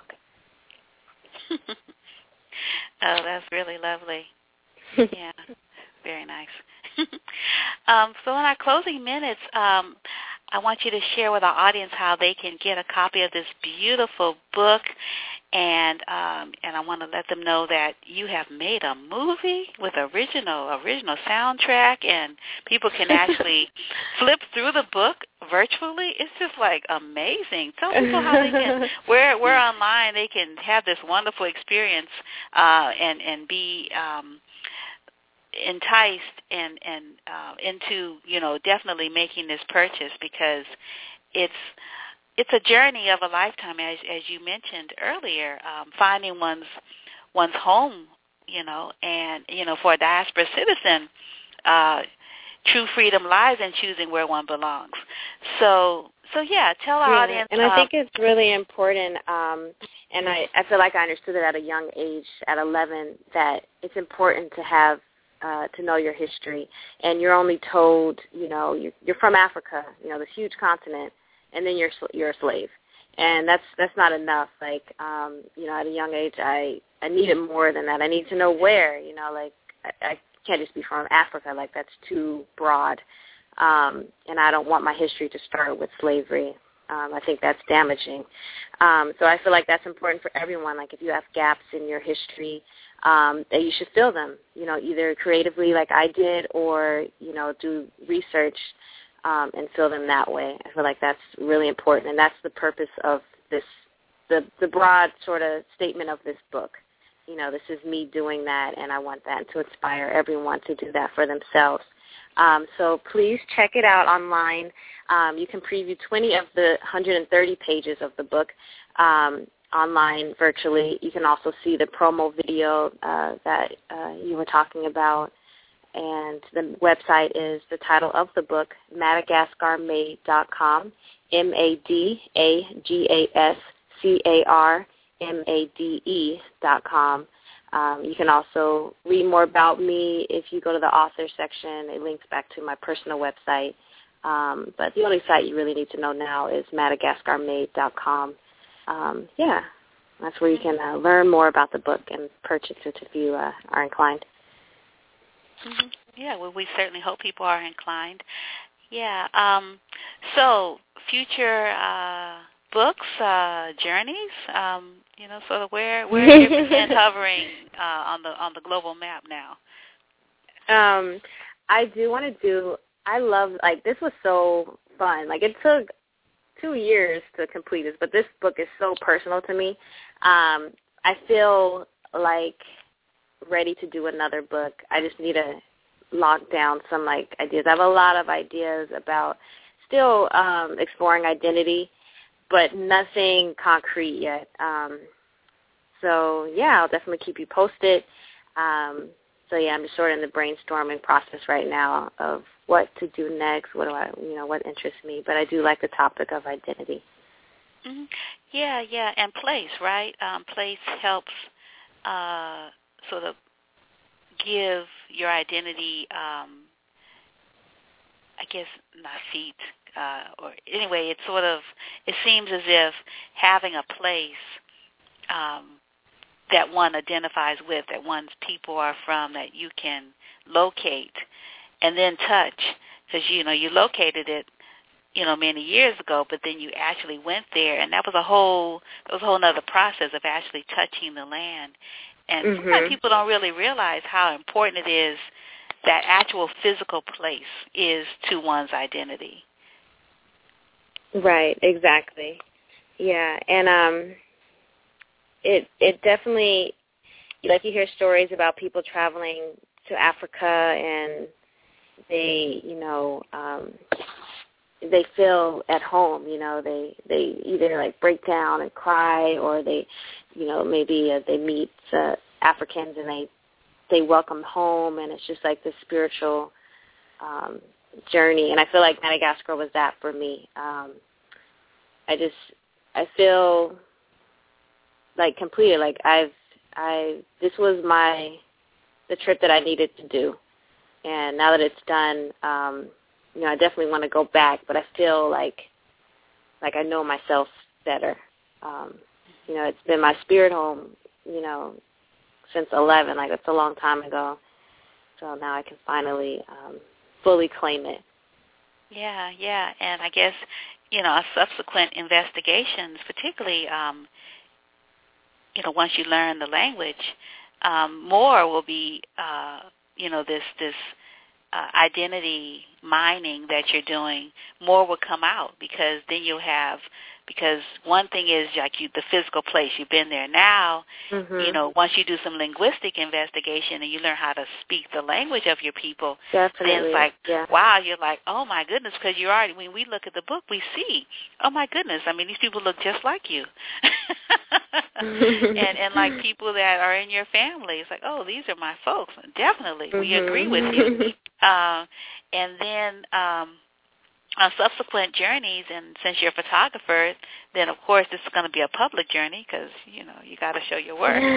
Oh, that's really lovely. Yeah, very nice. um, so in our closing minutes, um, I want you to share with our audience how they can get a copy of this beautiful book, and um, and I want to let them know that you have made a movie with original original soundtrack, and people can actually flip through the book virtually. It's just like amazing. Tell people how they can. We're we're online. They can have this wonderful experience uh, and and be. Um, enticed and and uh, into you know definitely making this purchase, because it's it's a journey of a lifetime, as as you mentioned earlier, um, finding one's one's home, you know, and you know for a diaspora citizen, uh, true freedom lies in choosing where one belongs. So so yeah, tell our yeah, audience. And I uh, think it's really important. Um, and I I feel like I understood it at a young age, at eleven, that it's important to have. Uh, to know your history, and you're only told, you know, you're, you're from Africa, you know, this huge continent, and then you're you're a slave, and that's that's not enough. Like, um, you know, at a young age, I I needed more than that. I need to know where, you know, like I, I can't just be from Africa. Like that's too broad, um, and I don't want my history to start with slavery. Um, I think that's damaging. Um, so I feel like that's important for everyone. Like if you have gaps in your history, um, that you should fill them, you know, either creatively like I did, or, you know, do research um, and fill them that way. I feel like that's really important, and that's the purpose of this, the, the broad sort of statement of this book. You know, this is me doing that, and I want that to inspire everyone to do that for themselves. Um, so please check it out online. Um, you can preview twenty of the one hundred thirty pages of the book um, online virtually. You can also see the promo video uh, that uh, you were talking about. And the website is the title of the book, madagascar made dot com, M A D A G A S C A R M A D E dot com. Um, you can also read more about me if you go to the author section. It links back to my personal website. Um, but the only site you really need to know now is madagascar made dot com. Um, yeah, that's where you can uh, learn more about the book and purchase it if you uh, are inclined. Mm-hmm. Yeah, well, we certainly hope people are inclined. Yeah. Um, so future uh, books, uh, journeys, um, you know, sort of where where is your pen hovering uh, on the on the global map now? Um, I do want to do. I love like this was so fun. Like it took two years to complete this, but this book is so personal to me. Um, I feel like ready to do another book. I just need to lock down some like ideas. I have a lot of ideas about still um, exploring identity, but nothing concrete yet. Um, so yeah, I'll definitely keep you posted. Um, so yeah, I'm just sort of in the brainstorming process right now of what to do next. What do I, you know, what interests me? But I do like the topic of identity. Mm-hmm. Yeah, yeah, and place, right? Um, place helps uh, sort of give your identity, um, I guess, not feet, uh, or anyway, it's sort of, it seems as if having a place um, that one identifies with, that one's people are from, that you can locate and then touch, because, you know, you located it, you know, many years ago, but then you actually went there, and that was a whole, that was a whole other process of actually touching the land. And mm-hmm. sometimes people don't really realize how important it is that actual physical place is to one's identity. Right, exactly. Yeah, and um, it it definitely, like you hear stories about people traveling to Africa and they, you know, um, they feel at home, you know, they, they either like break down and cry or they, you know, maybe uh, they meet uh, Africans and they, they welcome home, and it's just like this spiritual um, journey. And I feel like Madagascar was that for me. Um, I just, I feel like completed, like I've, I, this was my, the trip that I needed to do. And now that it's done, um, you know, I definitely want to go back, but I feel like, like I know myself better. Um, you know, it's been my spirit home, you know, since eleven. Like, that's a long time ago. So now I can finally um, fully claim it. Yeah, yeah. And I guess, you know, subsequent investigations, particularly, um, you know, once you learn the language, um, more will be, uh, you know, this, this, Uh, identity mining that you're doing, more will come out, because then you'll have, because one thing is like you, the physical place, you've been there. Now, mm-hmm. you know, once you do some linguistic investigation and you learn how to speak the language of your people, Definitely. then it's like, yeah. wow, you're like, oh my goodness, because you already, when we look at the book, we see, oh my goodness, I mean, these people look just like you. and and like people that are in your family, it's like, oh, these are my folks. Definitely, we mm-hmm. agree with you. Uh, and then um, on subsequent journeys, and since you're a photographer, then of course this is going to be a public journey, because you know you got to show your work.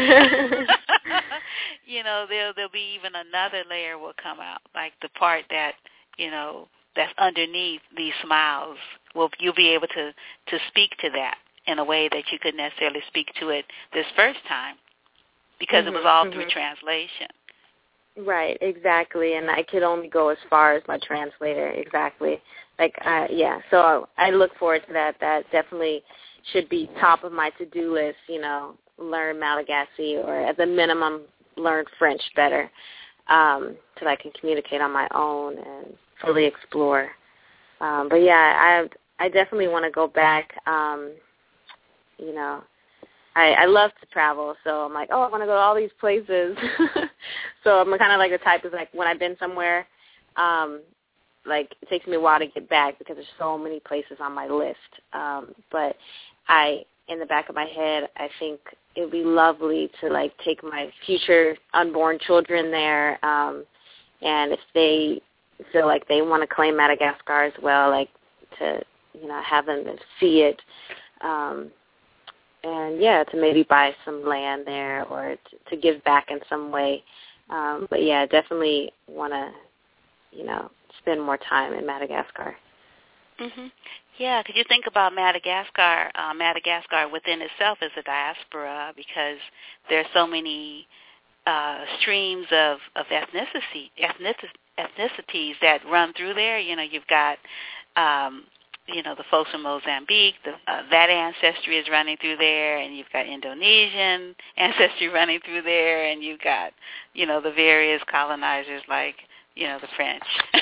you know, there'll there'll be even another layer will come out, like the part that you know that's underneath these smiles. Will you'll be able to to speak to that in a way that you couldn't necessarily speak to it this first time, because mm-hmm, it was all mm-hmm. through translation. Right, exactly, and I could only go as far as my translator, exactly. Like, uh, yeah, so I look forward to that. That definitely should be top of my to-do list, you know, learn Malagasy, or at the minimum, learn French better, um, so that I can communicate on my own and fully explore. Um, but, yeah, I I definitely want to go back, um, you know. I, I love to travel, so I'm like, oh, I want to go to all these places. So I'm kind of like the type of, like, when I've been somewhere, Um, like, it takes me a while to get back because there's so many places on my list. Um, but I, in the back of my head, I think it would be lovely to, like, take my future unborn children there. Um, and if they feel like they want to claim Madagascar as well, like, to, you know, have them see it. Um, and, yeah, to maybe buy some land there or to, to give back in some way. Um, but, yeah, definitely want to, you know, spend more time in Madagascar. Mhm. Yeah, could you think about Madagascar? Uh, Madagascar within itself is a diaspora because there are so many uh, streams of, of ethnicity, ethnic- ethnicities that run through there. You know, you've got, um, you know, the folks from Mozambique. The, uh, that ancestry is running through there, and you've got Indonesian ancestry running through there, and you've got, you know, the various colonizers like, you know, the French.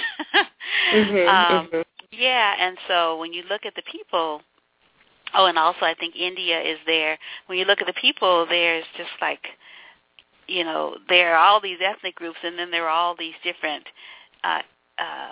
mm-hmm, um, mm-hmm. Yeah, and so when you look at the people, oh, and also I think India is there. When you look at the people, there's just like, you know, there are all these ethnic groups, and then there are all these different uh, uh,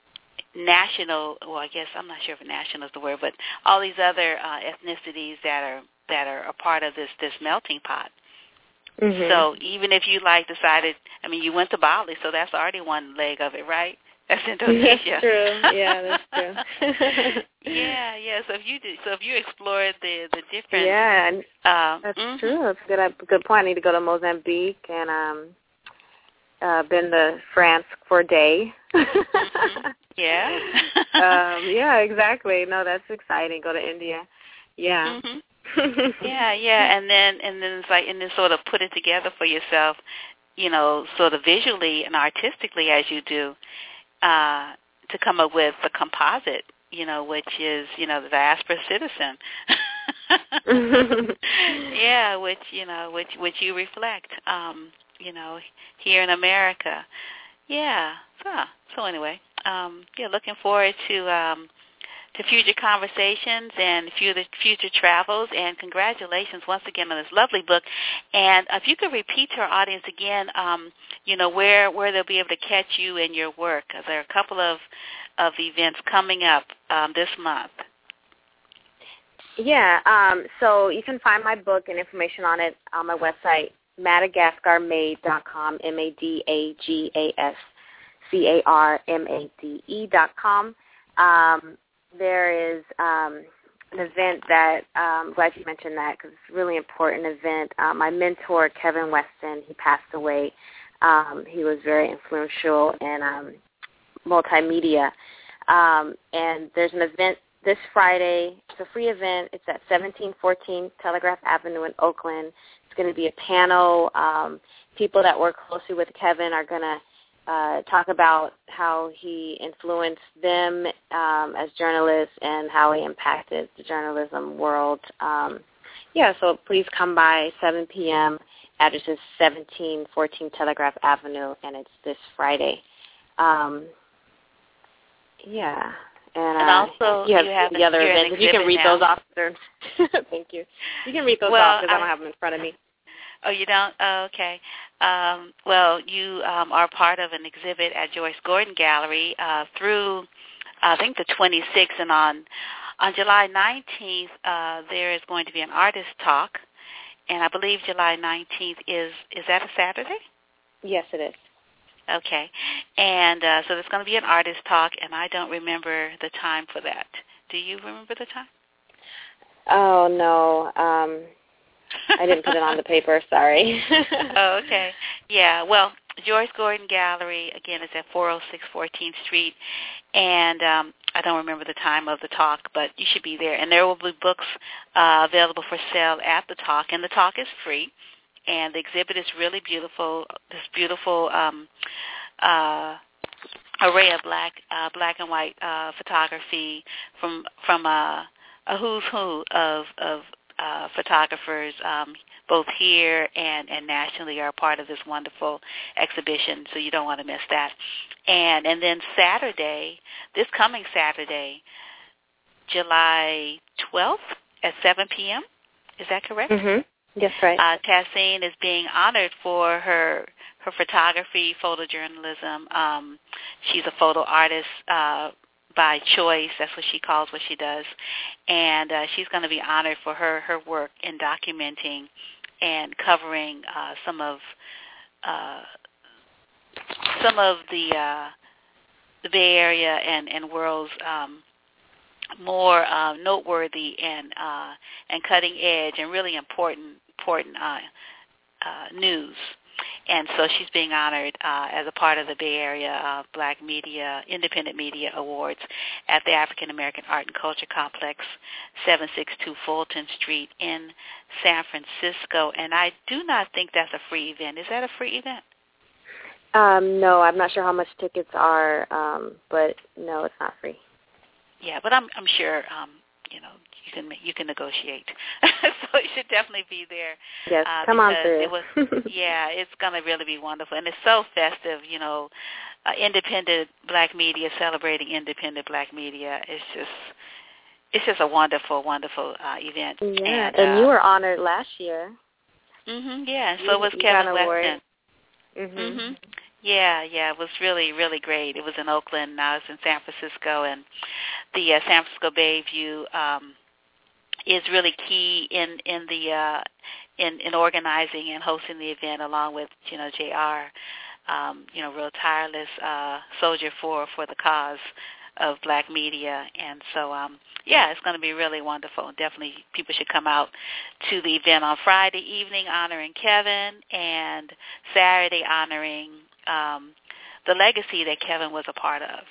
national, well, I guess I'm not sure if national is the word, but all these other uh, ethnicities that are that are a part of this this melting pot. Mm-hmm. So even if you like decided, I mean, you went to Bali, so that's already one leg of it, right? That's Indonesia. That's true. Yeah, that's true. yeah, yeah. So if you do, so if you explored the the different, yeah, and uh, that's mm-hmm. true. That's a good a good point. I need to go to Mozambique and um, uh, been to France for a day. mm-hmm. Yeah. um, yeah, exactly. No, that's exciting. Go to India. Yeah. Mm-hmm. yeah, yeah, and then and then it's like and then sort of put it together for yourself, you know, sort of visually and artistically as you do. Uh, to come up with the composite, you know, which is, you know, the diaspora citizen. yeah, which, you know, which which you reflect, um, you know, here in America. Yeah. So, so anyway, um, yeah, looking forward to um, to future conversations and future future travels. And congratulations once again on this lovely book. And if you could repeat to our audience again, um, you know, where where they'll be able to catch you and your work. There are a couple of of events coming up um, this month. Yeah. Um, so you can find my book and information on it on my website, madagascar made dot com, M A D A G A S C A R M A D E dot com. Um, There is um, an event that, um, I'm glad you mentioned that because it's a really important event. Uh, my mentor, Kevin Weston, he passed away. Um, he was very influential in um, multimedia. Um, and there's an event this Friday. It's a free event. It's at seventeen fourteen Telegraph Avenue in Oakland. It's going to be a panel. Um, people that work closely with Kevin are going to Uh, talk about how he influenced them um, as journalists and how he impacted the journalism world. Um, yeah, so please come by seven p.m. Address is seventeen fourteen Telegraph Avenue, and it's this Friday. Um, yeah. And, and uh, also you have, you have the other an events. You can read now. those off. Thank you. You can read those well, off because I, I don't I, have them in front of me. Oh, you don't? Oh, okay. Um, well, you um, are part of an exhibit at Joyce Gordon Gallery uh, through, uh, I think, the twenty-sixth, and on on July nineteenth, uh, there is going to be an artist talk, and I believe July nineteenth is, is that a Saturday? Yes, it is. Okay. And uh, so there's going to be an artist talk, and I don't remember the time for that. Do you remember the time? Oh, no. Um I didn't put it on the paper, sorry. oh, okay. Yeah, well, Joyce Gordon Gallery, again, is at four oh six fourteenth Street, and um, I don't remember the time of the talk, but you should be there. And there will be books uh, available for sale at the talk, and the talk is free, and the exhibit is really beautiful, this beautiful um, uh, array of black uh, black and white uh, photography from from uh, a who's who of, of Uh, photographers, um, both here and, and nationally, are part of this wonderful exhibition, so you don't want to miss that. And and then Saturday, this coming Saturday, July twelfth at seven p.m., is that correct? Mm-hmm. That's right. Uh, Tassine is being honored for her her photography, photojournalism. Um, she's a photo artist uh, by choice. That's what she calls what she does. And uh, she's going to be honored for her, her work in documenting and covering uh, some of uh, some of the uh, the Bay Area and, and world's um, more uh, noteworthy and uh, and cutting edge and really important important uh, uh, news. And so she's being honored uh, as a part of the Bay Area uh, Black Media, Independent Media Awards at the African American Art and Culture Complex, seven sixty-two Fulton Street in San Francisco. And I do not think that's a free event. Is that a free event? Um, no, I'm not sure how much tickets are, um, but no, it's not free. Yeah, but I'm I'm sure um, you know you can you can negotiate. So you should definitely be there. Yes, uh, come on through. It was, yeah, it's going to really be wonderful, and it's so festive. You know, uh, independent Black media celebrating independent Black media. It's just it's just a wonderful, wonderful uh, event. Yeah, and, and uh, you were honored last year. Mhm. Yeah. So you, was you Kevin Weston. Mhm. Mhm. Yeah, yeah, it was really, really great. It was in Oakland, now it's in San Francisco, and the uh, San Francisco Bayview um, is really key in in the uh, in in organizing and hosting the event, along with you know J R, um, you know, real tireless uh, soldier for for the cause of Black media, and so um, yeah, it's going to be really wonderful. Definitely, people should come out to the event on Friday evening, honoring Kevin, and Saturday honoring um, the legacy that Kevin was a part of.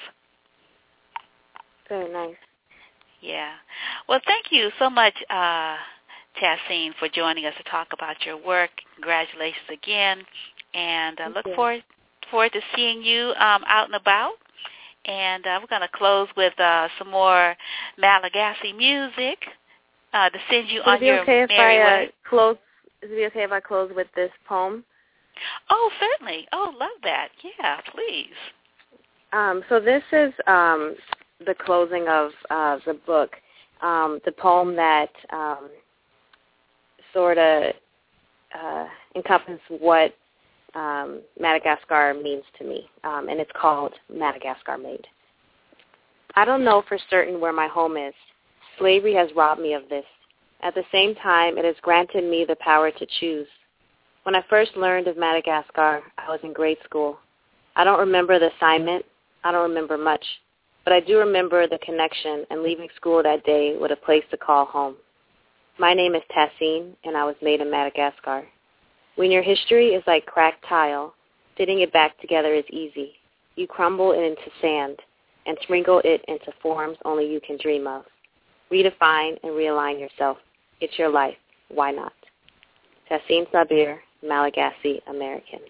Very nice. Yeah. Well, thank you so much, uh, Tassine, for joining us to talk about your work. Congratulations again, and I uh, look you. forward forward to seeing you um, out and about. And uh, we're going to close with uh, some more Malagasy music uh, to send you Would on it be your okay if merry I, uh, way. Close? Is it be okay if I close with this poem? Oh, certainly. Oh, love that. Yeah, please. Um, so this is um, the closing of uh, the book, um, the poem that um, sort of uh, encompasses what um, Madagascar means to me, um, and it's called Madagascar Made. I don't know for certain where my home is. Slavery has robbed me of this. At the same time, it has granted me the power to choose. When I first learned of Madagascar, I was in grade school. I don't remember the assignment. I don't remember much. But I do remember the connection and leaving school that day with a place to call home. My name is Tassine, and I was made in Madagascar. When your history is like cracked tile, fitting it back together is easy. You crumble it into sand and sprinkle it into forms only you can dream of. Redefine and realign yourself. It's your life. Why not? Tassine Sabir, Malagasy American.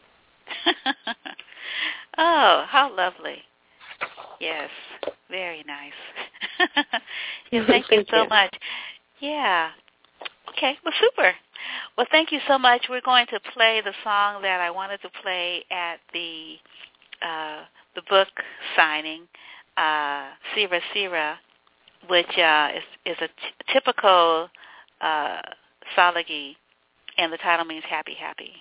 Oh, how lovely. Yes, very nice. Yeah, thank, thank you so you. much. Yeah. Okay, well, super. Well, thank you so much. We're going to play the song that I wanted to play at the uh, the book signing, uh, Sira Sira, which uh, is, is a t- typical uh, Salagi, and the title means happy, happy.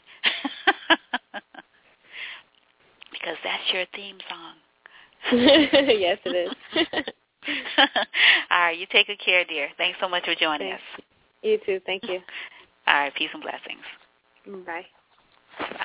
Because that's your theme song. Yes, it is. All right, you take good care, dear. Thanks so much for joining Thanks. us. You too. Thank you. All right, peace and blessings. Bye. Bye.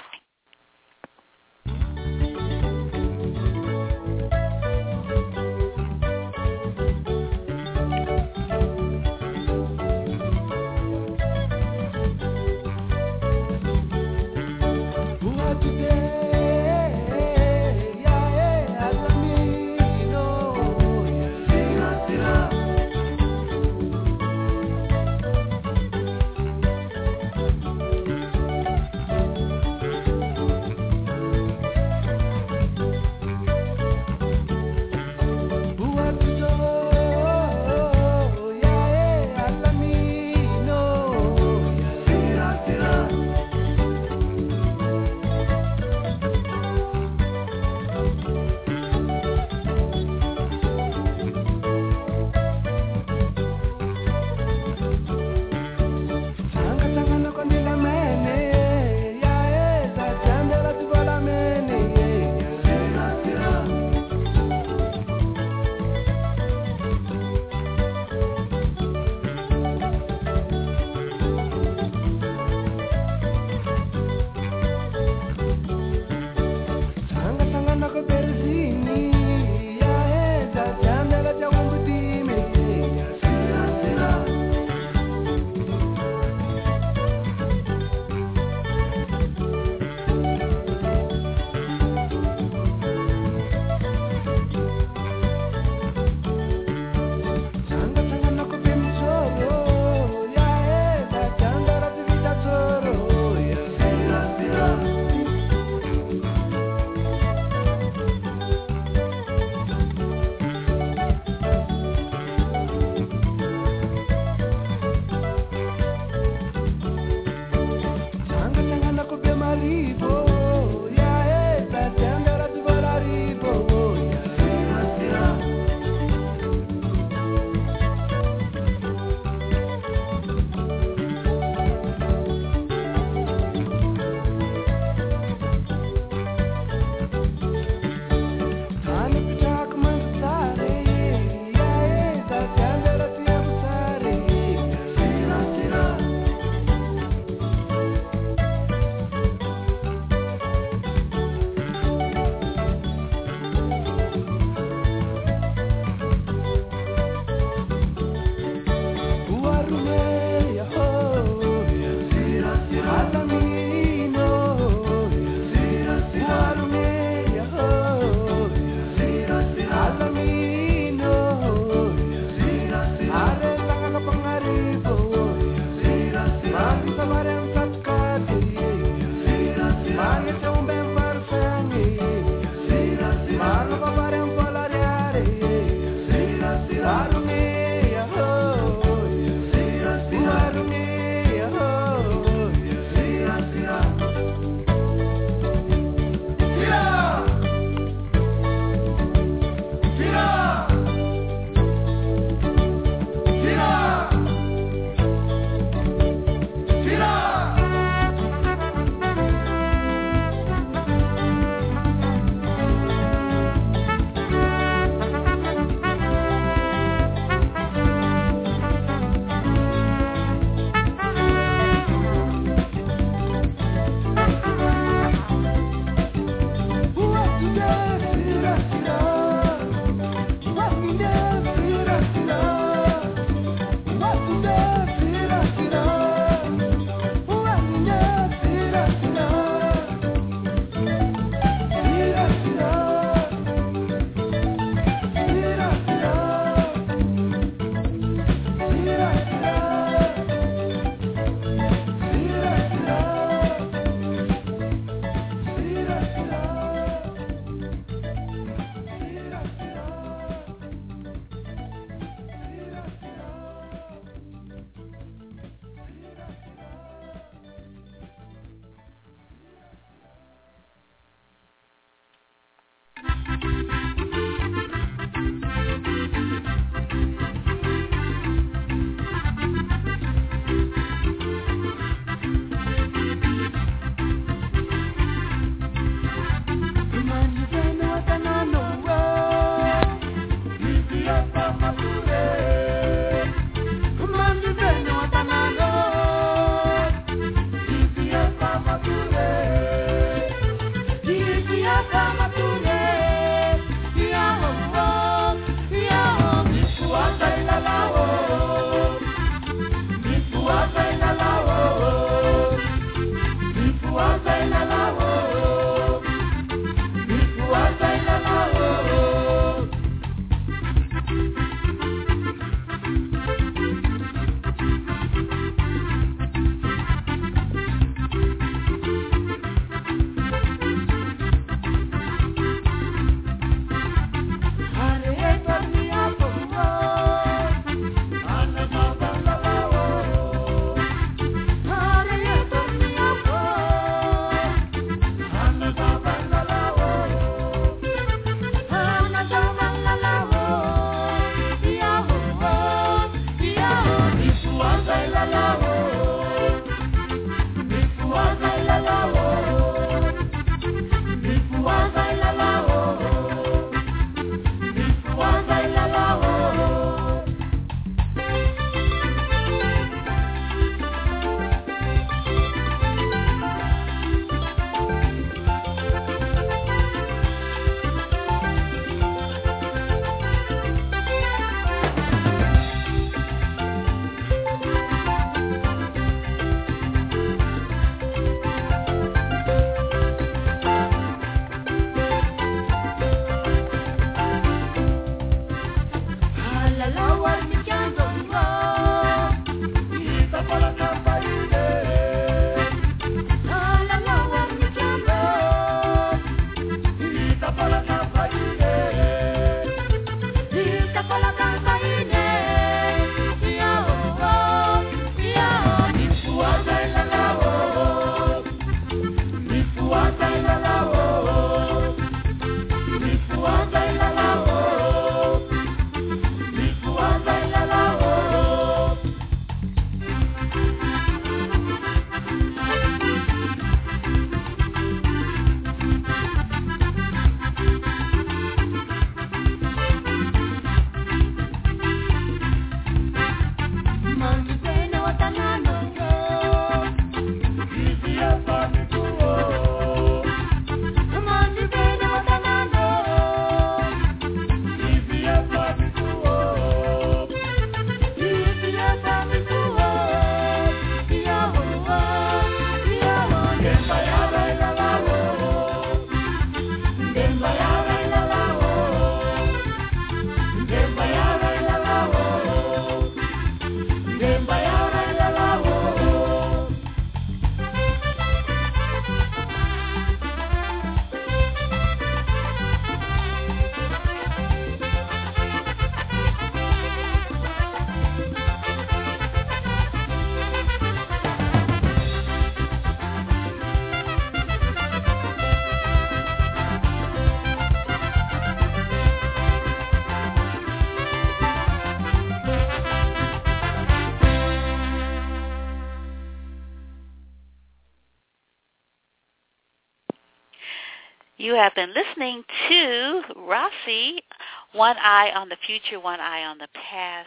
You have been listening to Rossi, One Eye on the Future, One Eye on the Past.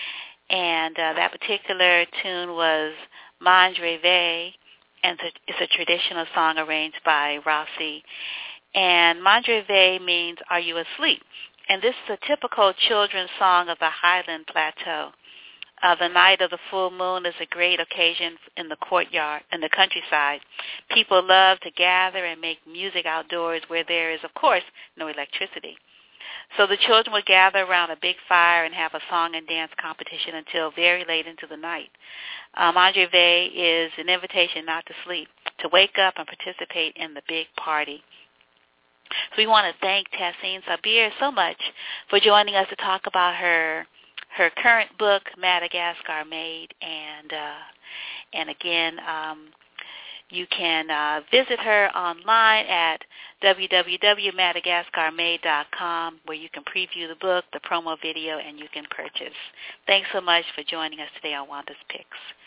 And uh, that particular tune was Mandre Ve, and it's a traditional song arranged by Rossi. And Mandre Ve means, are you asleep? And this is a typical children's song of the Highland Plateau. Uh, the night of the full moon is a great occasion in the courtyard, in the countryside. People love to gather and make music outdoors where there is, of course, no electricity. So the children would gather around a big fire and have a song and dance competition until very late into the night. Um, Mandre Ve is an invitation not to sleep, to wake up and participate in the big party. So we want to thank Tassine Sabir so much for joining us to talk about her her current book, Madagascar Made, and uh, and again, um, you can uh, visit her online at w w w dot madagascar made dot com, where you can preview the book, the promo video, and you can purchase. Thanks so much for joining us today on Wanda's Picks.